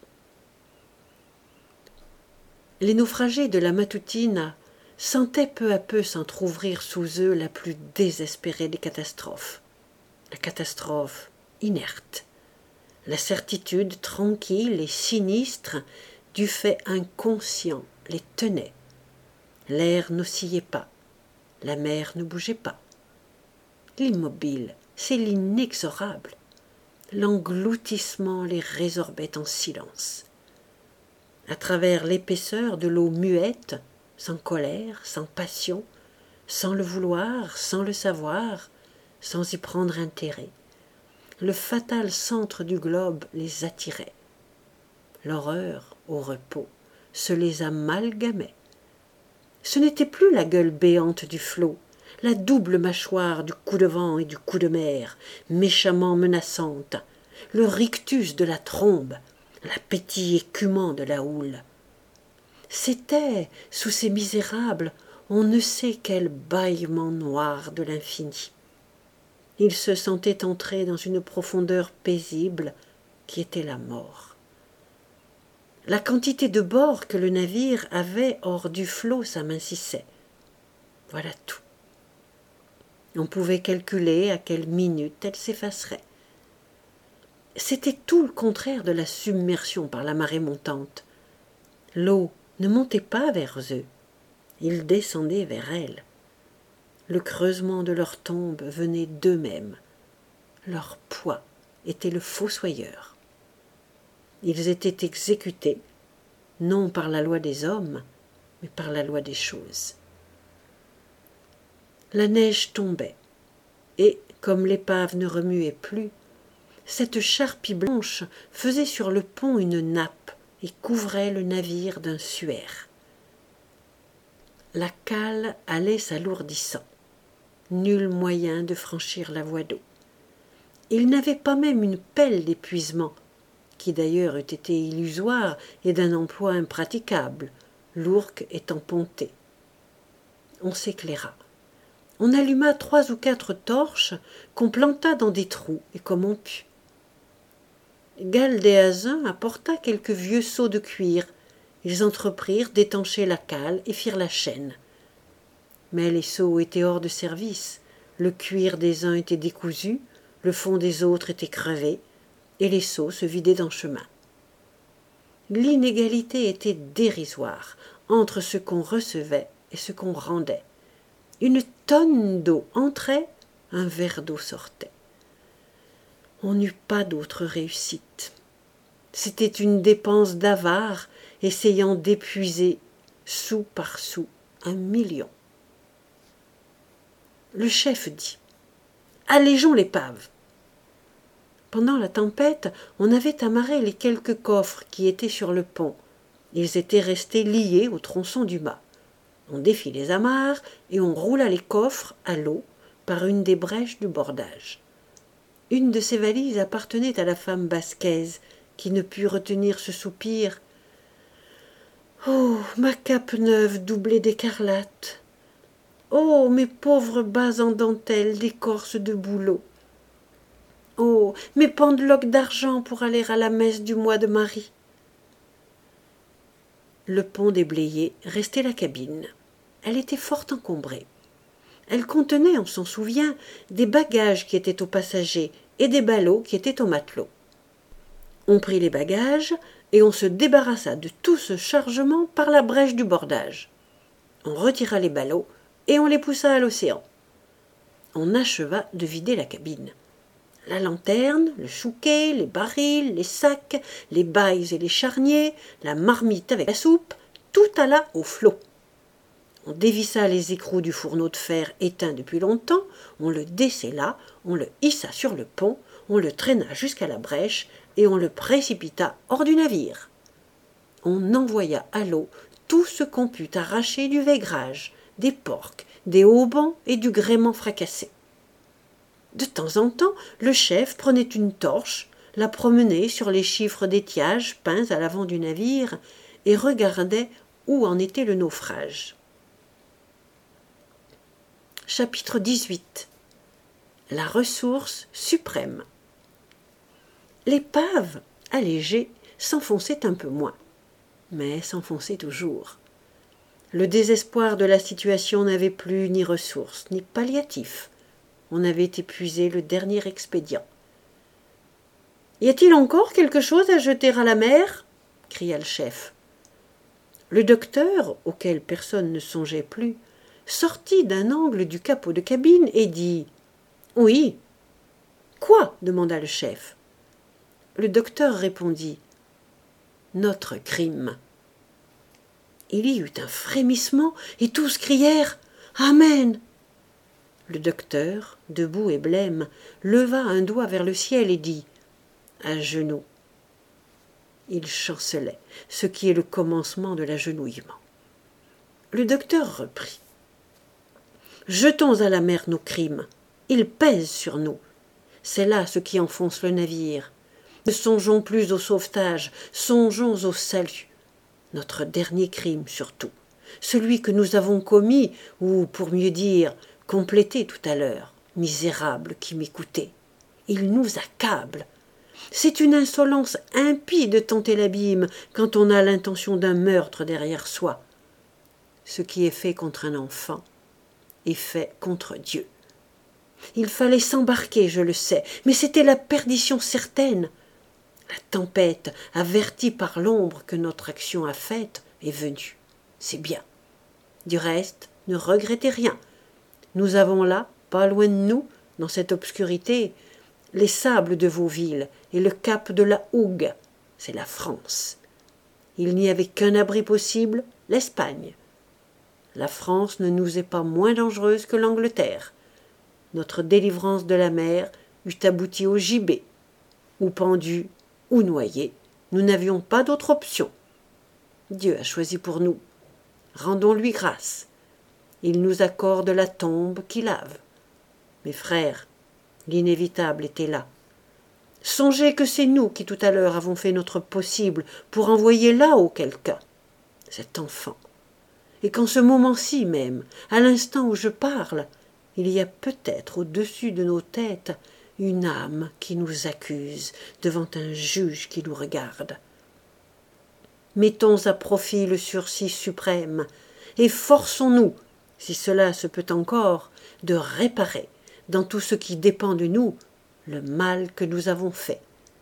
Les naufragés de la Matutina sentaient peu à peu s'entr'ouvrir sous eux la plus désespérée des catastrophes. La catastrophe inerte. La certitude tranquille et sinistre du fait inconscient les tenait. L'air n'oscillait pas, la mer ne bougeait pas. L'immobile, c'est l'inexorable. L'engloutissement les résorbait en silence. À travers l'épaisseur de l'eau muette, sans colère, sans passion, sans le vouloir, sans le savoir, sans y prendre intérêt, le fatal centre du globe les attirait. L'horreur, au repos, se les amalgamait. Ce n'était plus la gueule béante du flot, la double mâchoire du coup de vent et du coup de mer, méchamment menaçante, le rictus de la trombe, l'appétit écumant de la houle. C'était, sous ces misérables, on ne sait quel bâillement noir de l'infini. Ils se sentaient entrer dans une profondeur paisible qui était la mort. La quantité de bord que le navire avait hors du flot s'amincissait. Voilà tout. On pouvait calculer à quelle minute elle s'effacerait. C'était tout le contraire de la submersion par la marée montante. L'eau ne montait pas vers eux, ils descendaient vers elle. Le creusement de leur tombe venait d'eux-mêmes. Leur poids était le fossoyeur. Ils étaient exécutés, non par la loi des hommes, mais par la loi des choses. La neige tombait, et, comme l'épave ne remuait plus, cette charpie blanche faisait sur le pont une nappe et couvrait le navire d'un suaire. La cale allait s'alourdissant. Nul moyen de franchir la voie d'eau. Il n'avait pas même une pelle d'épuisement, qui d'ailleurs eût été illusoire et d'un emploi impraticable, l'ourque étant pontée. On s'éclaira. On alluma trois ou quatre torches qu'on planta dans des trous et comme on put. Galdéazun apporta quelques vieux seaux de cuir. Ils entreprirent d'étancher la cale et firent la chaîne. Mais les seaux étaient hors de service, le cuir des uns était décousu, le fond des autres était crevé, et les seaux se vidaient en chemin. L'inégalité était dérisoire entre ce qu'on recevait et ce qu'on rendait. Une tonne d'eau entrait, un verre d'eau sortait. On n'eut pas d'autre réussite. C'était une dépense d'avare essayant d'épuiser, sou par sou, un million. Le chef dit « Allégeons l'épave !» Pendant la tempête, on avait amarré les quelques coffres qui étaient sur le pont. Ils étaient restés liés au tronçon du mât. On défit les amarres et on roula les coffres à l'eau par une des brèches du bordage. Une de ces valises appartenait à la femme basquaise qui ne put retenir ce soupir. Oh, ma cape neuve doublée d'écarlate! Oh, mes pauvres bas en dentelle d'écorce de bouleau! Oh, mes pendeloques d'argent pour aller à la messe du mois de Marie! Le pont déblayé restait la cabine. Elle était fort encombrée. Elle contenait, on s'en souvient, des bagages qui étaient aux passagers et des ballots qui étaient aux matelots. On prit les bagages et on se débarrassa de tout ce chargement par la brèche du bordage. On retira les ballots et on les poussa à l'océan. On acheva de vider la cabine. La lanterne, le chouquet, les barils, les sacs, les bailles et les charniers, la marmite avec la soupe, tout alla au flot. On dévissa les écrous du fourneau de fer éteint depuis longtemps, on le descella, on le hissa sur le pont, on le traîna jusqu'à la brèche et on le précipita hors du navire. On envoya à l'eau tout ce qu'on put arracher du vaigrage, des porcs, des haubans et du gréement fracassé. De temps en temps, le chef prenait une torche, la promenait sur les chiffres d'étiage peints à l'avant du navire et regardait où en était le naufrage. Chapitre dix-huit. La ressource suprême. L'épave, allégée, s'enfonçait un peu moins, mais s'enfonçait toujours. Le désespoir de la situation n'avait plus ni ressource, ni palliatif. On avait épuisé le dernier expédient. « Y a-t-il encore quelque chose à jeter à la mer » cria le chef. Le docteur, auquel personne ne songeait plus, sortit d'un angle du capot de cabine et dit « Oui. »« Quoi » demanda le chef. Le docteur répondit « Notre crime. » Il y eut un frémissement et tous crièrent « Amen !» Le docteur, debout et blême, leva un doigt vers le ciel et dit « À genoux ». Il chancelait, ce qui est le commencement de l'agenouillement. Le docteur reprit « Jetons à la mer nos crimes, ils pèsent sur nous. C'est là ce qui enfonce le navire. Ne songeons plus au sauvetage, songeons au salut. Notre dernier crime surtout, celui que nous avons commis, ou pour mieux dire, complété tout à l'heure, misérable qui m'écoutez. Il nous accable. C'est une insolence impie de tenter l'abîme quand on a l'intention d'un meurtre derrière soi. Ce qui est fait contre un enfant est fait contre Dieu. Il fallait s'embarquer, je le sais, mais c'était la perdition certaine. La tempête, avertie par l'ombre que notre action a faite, est venue. C'est bien. Du reste, ne regrettez rien. Nous avons là, pas loin de nous, dans cette obscurité, les sables de vos villes et le cap de la Hougue, c'est la France. Il n'y avait qu'un abri possible, l'Espagne. La France ne nous est pas moins dangereuse que l'Angleterre. Notre délivrance de la mer eût abouti au gibet, ou pendu, ou noyé. Nous n'avions pas d'autre option. Dieu a choisi pour nous. Rendons-lui grâce. Il nous accorde la tombe qui lave. Mes frères, l'inévitable était là. Songez que c'est nous qui tout à l'heure avons fait notre possible pour envoyer là-haut quelqu'un, cet enfant. Et qu'en ce moment-ci même, à l'instant où je parle, il y a peut-être au-dessus de nos têtes une âme qui nous accuse devant un juge qui nous regarde. Mettons à profit le sursis suprême et forçons-nous, si cela se peut encore, de réparer, dans tout ce qui dépend de nous, le mal que nous avons fait.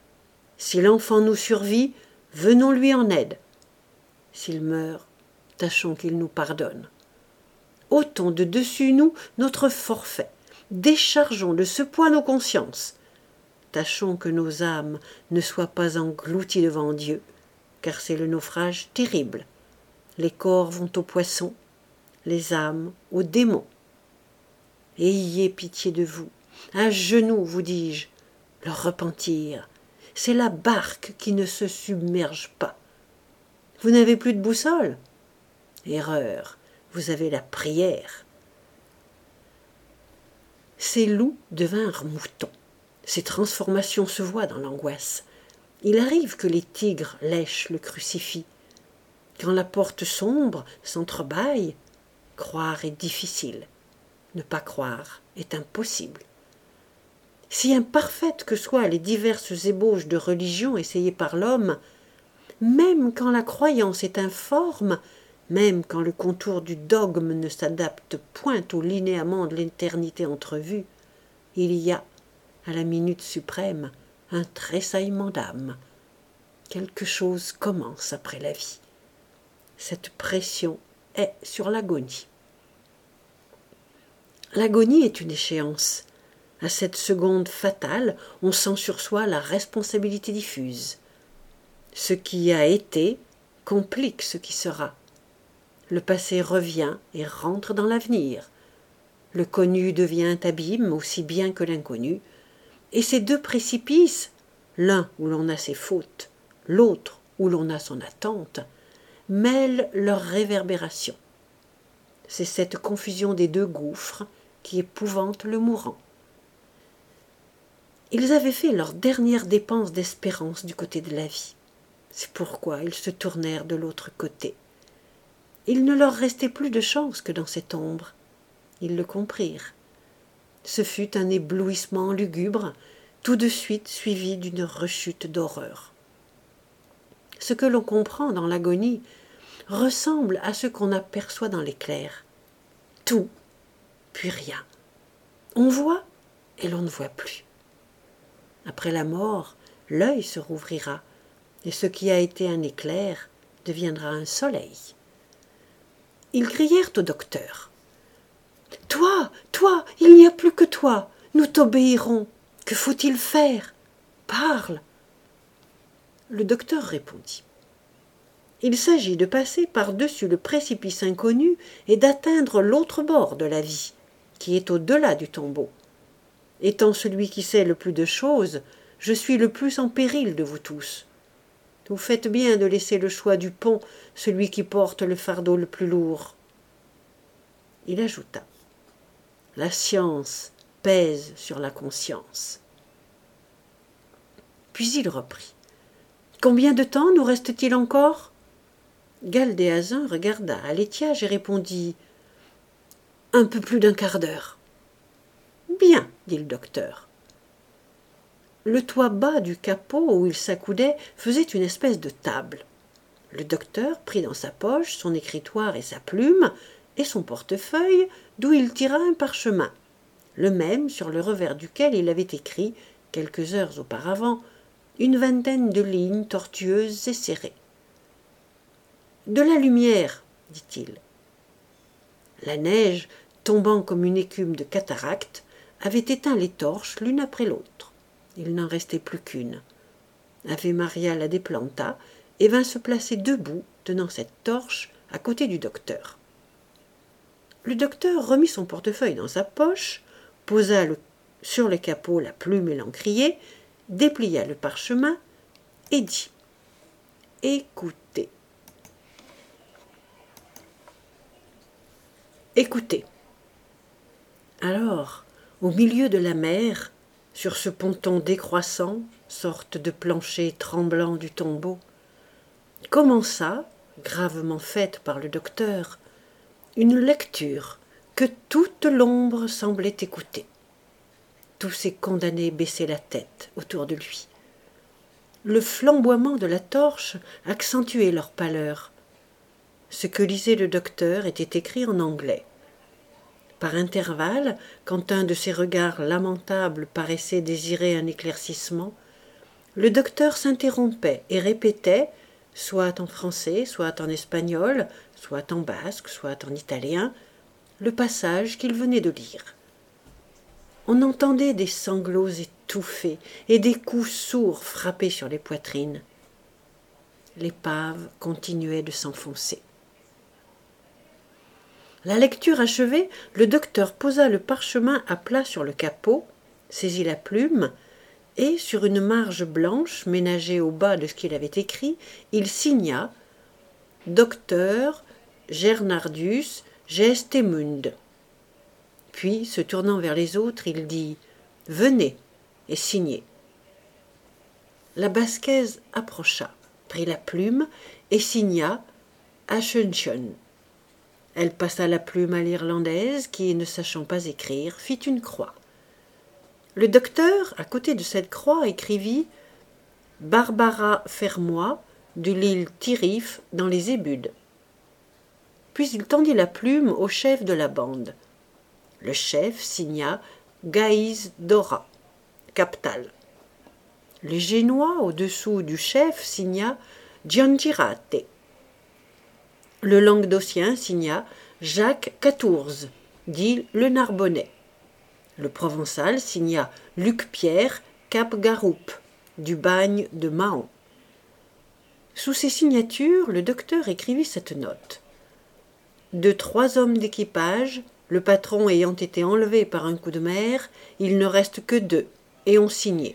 Si l'enfant nous survit, venons-lui en aide. S'il meurt, tâchons qu'il nous pardonne. Ôtons de dessus nous notre forfait, déchargeons de ce poids nos consciences. Tâchons que nos âmes ne soient pas englouties devant Dieu, car c'est le naufrage terrible. Les corps vont aux poissons, les âmes aux démons. Ayez pitié de vous, à genoux, vous dis-je, le repentir, c'est la barque qui ne se submerge pas. Vous n'avez plus de boussole? Erreur, vous avez la prière. Ces loups devinrent moutons. Ces transformations se voient dans l'angoisse. Il arrive que les tigres lèchent le crucifix. Quand la porte sombre s'entrebâille, croire est difficile. Ne pas croire est impossible. Si imparfaites que soient les diverses ébauches de religion essayées par l'homme, même quand la croyance est informe, même quand le contour du dogme ne s'adapte point au linéament de l'éternité entrevue, il y a, à la minute suprême, un tressaillement d'âme. Quelque chose commence après la vie. Cette pression est sur l'agonie. L'agonie est une échéance. À cette seconde fatale, on sent sur soi la responsabilité diffuse. Ce qui a été complique ce qui sera. Le passé revient et rentre dans l'avenir. Le connu devient un abîme aussi bien que l'inconnu. Et ces deux précipices, l'un où l'on a ses fautes, l'autre où l'on a son attente, mêlent leurs réverbérations. C'est cette confusion des deux gouffres qui épouvante le mourant. Ils avaient fait leur dernière dépense d'espérance du côté de la vie. C'est pourquoi ils se tournèrent de l'autre côté. Il ne leur restait plus de chance que dans cette ombre. Ils le comprirent. Ce fut un éblouissement lugubre, tout de suite suivi d'une rechute d'horreur. Ce que l'on comprend dans l'agonie ressemble à ce qu'on aperçoit dans l'éclair. Tout, puis rien. On voit et l'on ne voit plus. Après la mort, l'œil se rouvrira, et ce qui a été un éclair deviendra un soleil. Ils crièrent au docteur. « Toi, toi, il n'y a plus que toi, nous t'obéirons. Que faut-il faire? Parle !» Le docteur répondit. Il s'agit de passer par-dessus le précipice inconnu et d'atteindre l'autre bord de la vie, qui est au-delà du tombeau. Étant celui qui sait le plus de choses, je suis le plus en péril de vous tous. Vous faites bien de laisser le choix du pont, celui qui porte le fardeau le plus lourd. Il ajouta. La science pèse sur la conscience. Puis il reprit. Combien de temps nous reste-t-il encore? Galdéazun regarda à l'étiage et répondit. Un peu plus d'un quart d'heure. Bien, dit le docteur. Le toit bas du capot où il s'accoudait faisait une espèce de table. Le docteur prit dans sa poche son écritoire et sa plume, et son portefeuille, d'où il tira un parchemin, le même sur le revers duquel il avait écrit, quelques heures auparavant, une vingtaine de lignes tortueuses et serrées. « De la lumière, dit-il. » La neige, tombant comme une écume de cataracte, avait éteint les torches l'une après l'autre. Il n'en restait plus qu'une. Ave Maria la déplanta et vint se placer debout, tenant cette torche, à côté du docteur. Le docteur remit son portefeuille dans sa poche, posa le, sur le capot la plume et l'encrier, déplia le parchemin et dit « Écoutez. Écoutez. » Alors, au milieu de la mer, sur ce ponton décroissant, sorte de plancher tremblant du tombeau, commença, gravement faite par le docteur, une lecture que toute l'ombre semblait écouter. Tous ces condamnés baissaient la tête autour de lui. Le flamboiement de la torche accentuait leur pâleur. Ce que lisait le docteur était écrit en anglais. Par intervalles, quand un de ses regards lamentables paraissait désirer un éclaircissement, le docteur s'interrompait et répétait, soit en français, soit en espagnol, soit en basque, soit en italien, le passage qu'il venait de lire. On entendait des sanglots étouffés et des coups sourds frappés sur les poitrines. L'épave continuait de s'enfoncer. La lecture achevée, le docteur posa le parchemin à plat sur le capot, saisit la plume, et, sur une marge blanche ménagée au bas de ce qu'il avait écrit, il signa « Docteur Gernardus Gestemund ». Puis, se tournant vers les autres, il dit « Venez et signez ». La Basquaise approcha, prit la plume et signa « Ascension ». Elle passa la plume à l'Irlandaise qui, ne sachant pas écrire, fit une croix. Le docteur, à côté de cette croix, écrivit « Barbara Fermoy, de l'île Tirif, dans les Hébudes ». Puis il tendit la plume au chef de la bande. Le chef signa « Gaïs Dora, capitale ». Le Génois, au-dessous du chef, signa « Giangirate ». Le Languedocien signa « Jacques quatorze, dit le Narbonnais ». Le Provençal signa « Luc-Pierre Cap-Garoupe, du bagne de Mahon ». Sous ces signatures, le docteur écrivit cette note. De trois hommes d'équipage, le patron ayant été enlevé par un coup de mer, il ne reste que deux, et ont signé.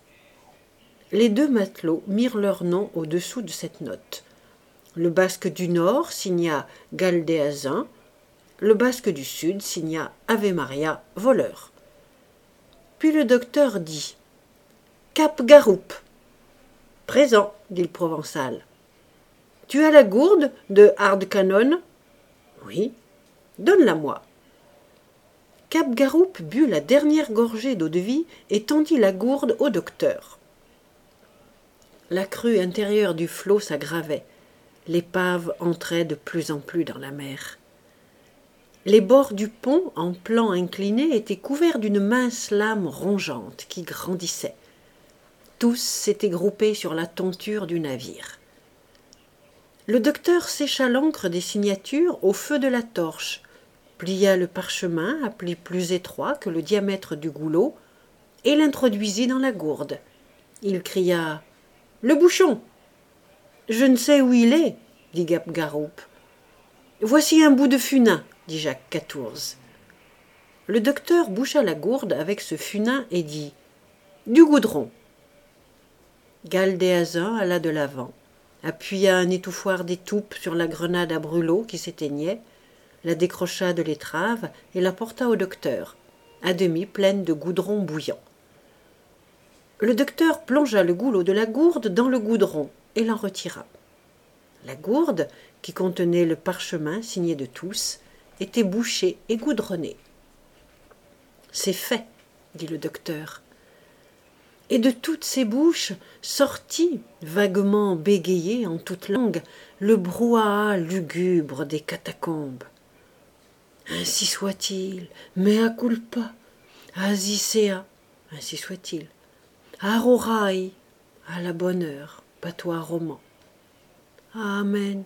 Les deux matelots mirent leur nom au-dessous de cette note. Le Basque du Nord signa Galdéazun, le Basque du Sud signa Ave Maria, voleur. Puis le docteur dit Cap Garoupe. Présent, dit le Provençal. Tu as la gourde de Hardquanonne? Oui. Donne-la-moi. Cap Garoupe but la dernière gorgée d'eau-de-vie et tendit la gourde au docteur. La crue intérieure du flot s'aggravait. L'épave entrait de plus en plus dans la mer. Les bords du pont, en plan incliné, étaient couverts d'une mince lame rongeante qui grandissait. Tous s'étaient groupés sur la tenture du navire. Le docteur sécha l'encre des signatures au feu de la torche, plia le parchemin à plis plus étroits que le diamètre du goulot et l'introduisit dans la gourde. Il cria « Le bouchon !»« Je ne sais où il est, » dit Cap Garoupe. « Voici un bout de funin, » dit Jacques quatorze. Le docteur boucha la gourde avec ce funin et dit « Du goudron !» Galdéazun alla de l'avant, appuya un étouffoir d'étoupe sur la grenade à brûlot qui s'éteignait, la décrocha de l'étrave et la porta au docteur, à demi pleine de goudron bouillant. Le docteur plongea le goulot de la gourde dans le goudron et l'en retira. La gourde, qui contenait le parchemin signé de tous, était bouchée et goudronnée. « C'est fait, » dit le docteur. Et de toutes ces bouches sortit, vaguement bégayé en toutes langues, le brouhaha lugubre des catacombes. Ainsi soit-il, mea culpa, asicea, ainsi soit-il, arorai, à la bonne heure, patois roman. Amen.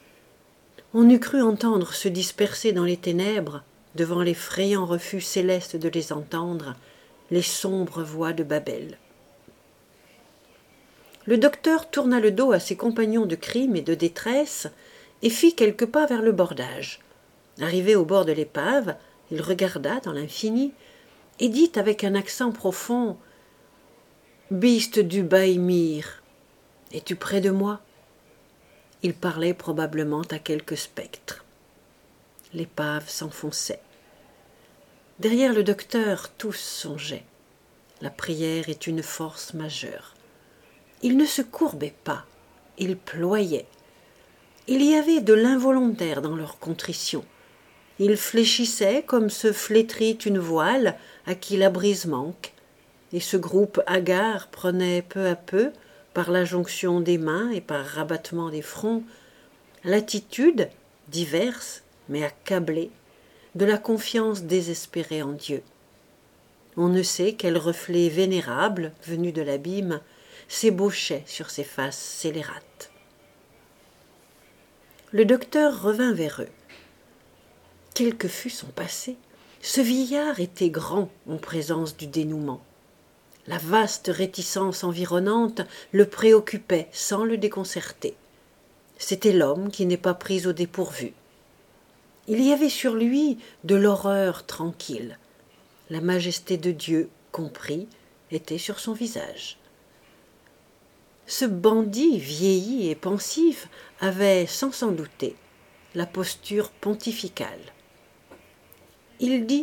On eût cru entendre se disperser dans les ténèbres, devant l'effrayant refus céleste de les entendre, les sombres voix de Babel. Le docteur tourna le dos à ses compagnons de crime et de détresse et fit quelques pas vers le bordage. Arrivé au bord de l'épave, il regarda dans l'infini et dit avec un accent profond « Biste du Baïmir, es-tu près de moi ?» Il parlait probablement à quelque spectre. L'épave s'enfonçait. Derrière le docteur, tous songeaient. La prière est une force majeure. Ils ne se courbaient pas, ils ployaient. Il y avait de l'involontaire dans leur contrition. Ils fléchissaient comme se flétrit une voile à qui la brise manque, et ce groupe hagard prenait peu à peu, par la jonction des mains et par rabattement des fronts, l'attitude, diverse mais accablée, de la confiance désespérée en Dieu. On ne sait quel reflet vénérable, venu de l'abîme, s'ébauchait sur ces faces scélérates. Le docteur revint vers eux. Quel que fût son passé, ce vieillard était grand en présence du dénouement. La vaste réticence environnante le préoccupait sans le déconcerter. C'était l'homme qui n'est pas pris au dépourvu. Il y avait sur lui de l'horreur tranquille. La majesté de Dieu, compris, était sur son visage. Ce bandit vieilli et pensif avait, sans s'en douter, la posture pontificale. Il dit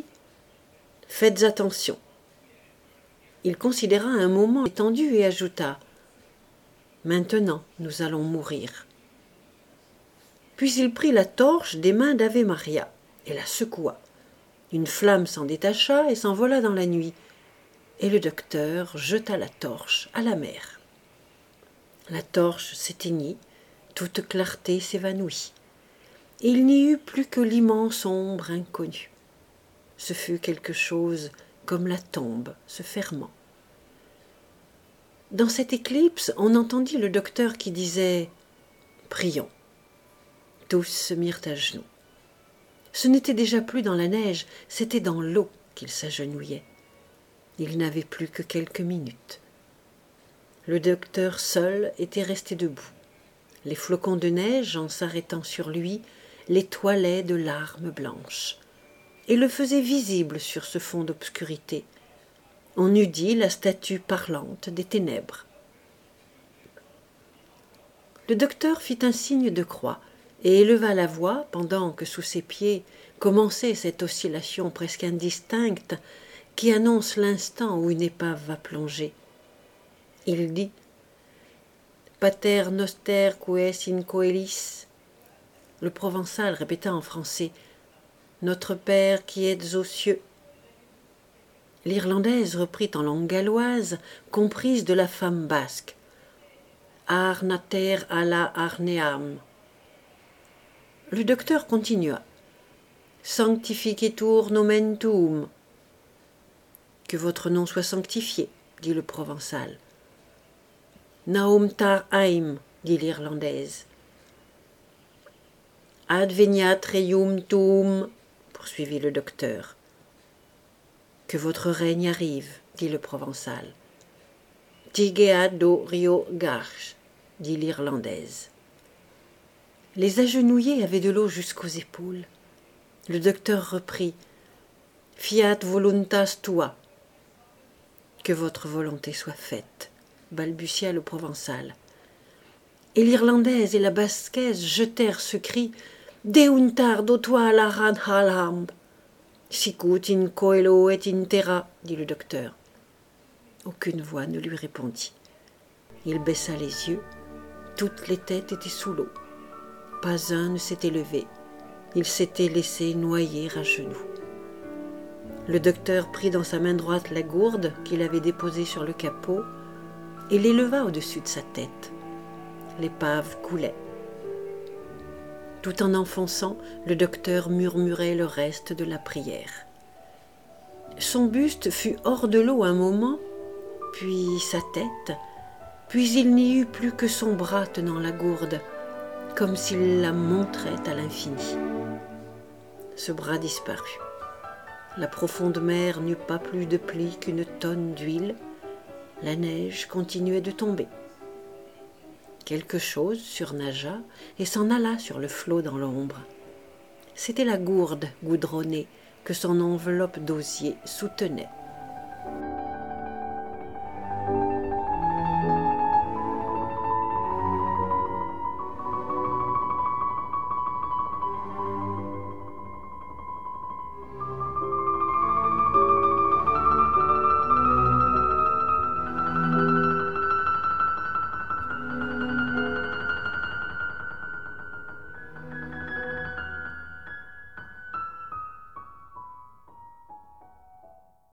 « Faites attention ». Il considéra un moment étendu et ajouta Maintenant, nous allons mourir. » Puis il prit la torche des mains d'Ave Maria et la secoua. Une flamme s'en détacha et s'envola dans la nuit, et le docteur jeta la torche à la mer. La torche s'éteignit, toute clarté s'évanouit, et il n'y eut plus que l'immense ombre inconnue. Ce fut quelque chose comme la tombe se fermant. Dans cette éclipse, on entendit le docteur qui disait « Prions ». Tous se mirent à genoux. Ce n'était déjà plus dans la neige, c'était dans l'eau qu'ils s'agenouillaient. Il n'avait plus que quelques minutes. Le docteur seul était resté debout. Les flocons de neige, en s'arrêtant sur lui, l'étoilaient de larmes blanches et le faisaient visible sur ce fond d'obscurité. On eût dit la statue parlante des ténèbres. Le docteur fit un signe de croix et éleva la voix pendant que sous ses pieds commençait cette oscillation presque indistincte qui annonce l'instant où une épave va plonger. Il dit « Pater noster qui es in coelis ». Le provençal répéta en français « Notre Père qui êtes aux cieux ». L'Irlandaise reprit en langue galloise, comprise de la femme basque « Ar nater alla arneam ». Le docteur continua « Sanctificetur nomen tuum ». « Que votre nom soit sanctifié », dit le provençal. « Naum tar aim », dit l'Irlandaise. « Adveniat reium tuum », poursuivit le docteur. « Que votre règne arrive », dit le provençal. « Tigeat do rio garch », dit l'Irlandaise. Les agenouillés avaient de l'eau jusqu'aux épaules. Le docteur reprit « Fiat voluntas tua ». « Que votre volonté soit faite », balbutia le provençal. Et l'Irlandaise et la basquaise jetèrent ce cri « Deuntar do toi la radhalam »« Sicut in coelo et in terra » dit le docteur. Aucune voix ne lui répondit. Il baissa les yeux. Toutes les têtes étaient sous l'eau. Pas un ne s'était levé. Il s'était laissé noyer à genoux. Le docteur prit dans sa main droite la gourde qu'il avait déposée sur le capot et l'éleva au-dessus de sa tête. L'épave coulait. Tout en enfonçant, le docteur murmurait le reste de la prière. Son buste fut hors de l'eau un moment, puis sa tête, puis il n'y eut plus que son bras tenant la gourde, comme s'il la montrait à l'infini. Ce bras disparut. La profonde mer n'eut pas plus de plis qu'une tonne d'huile. La neige continuait de tomber. Quelque chose surnagea et s'en alla sur le flot dans l'ombre. C'était la gourde goudronnée que son enveloppe d'osier soutenait.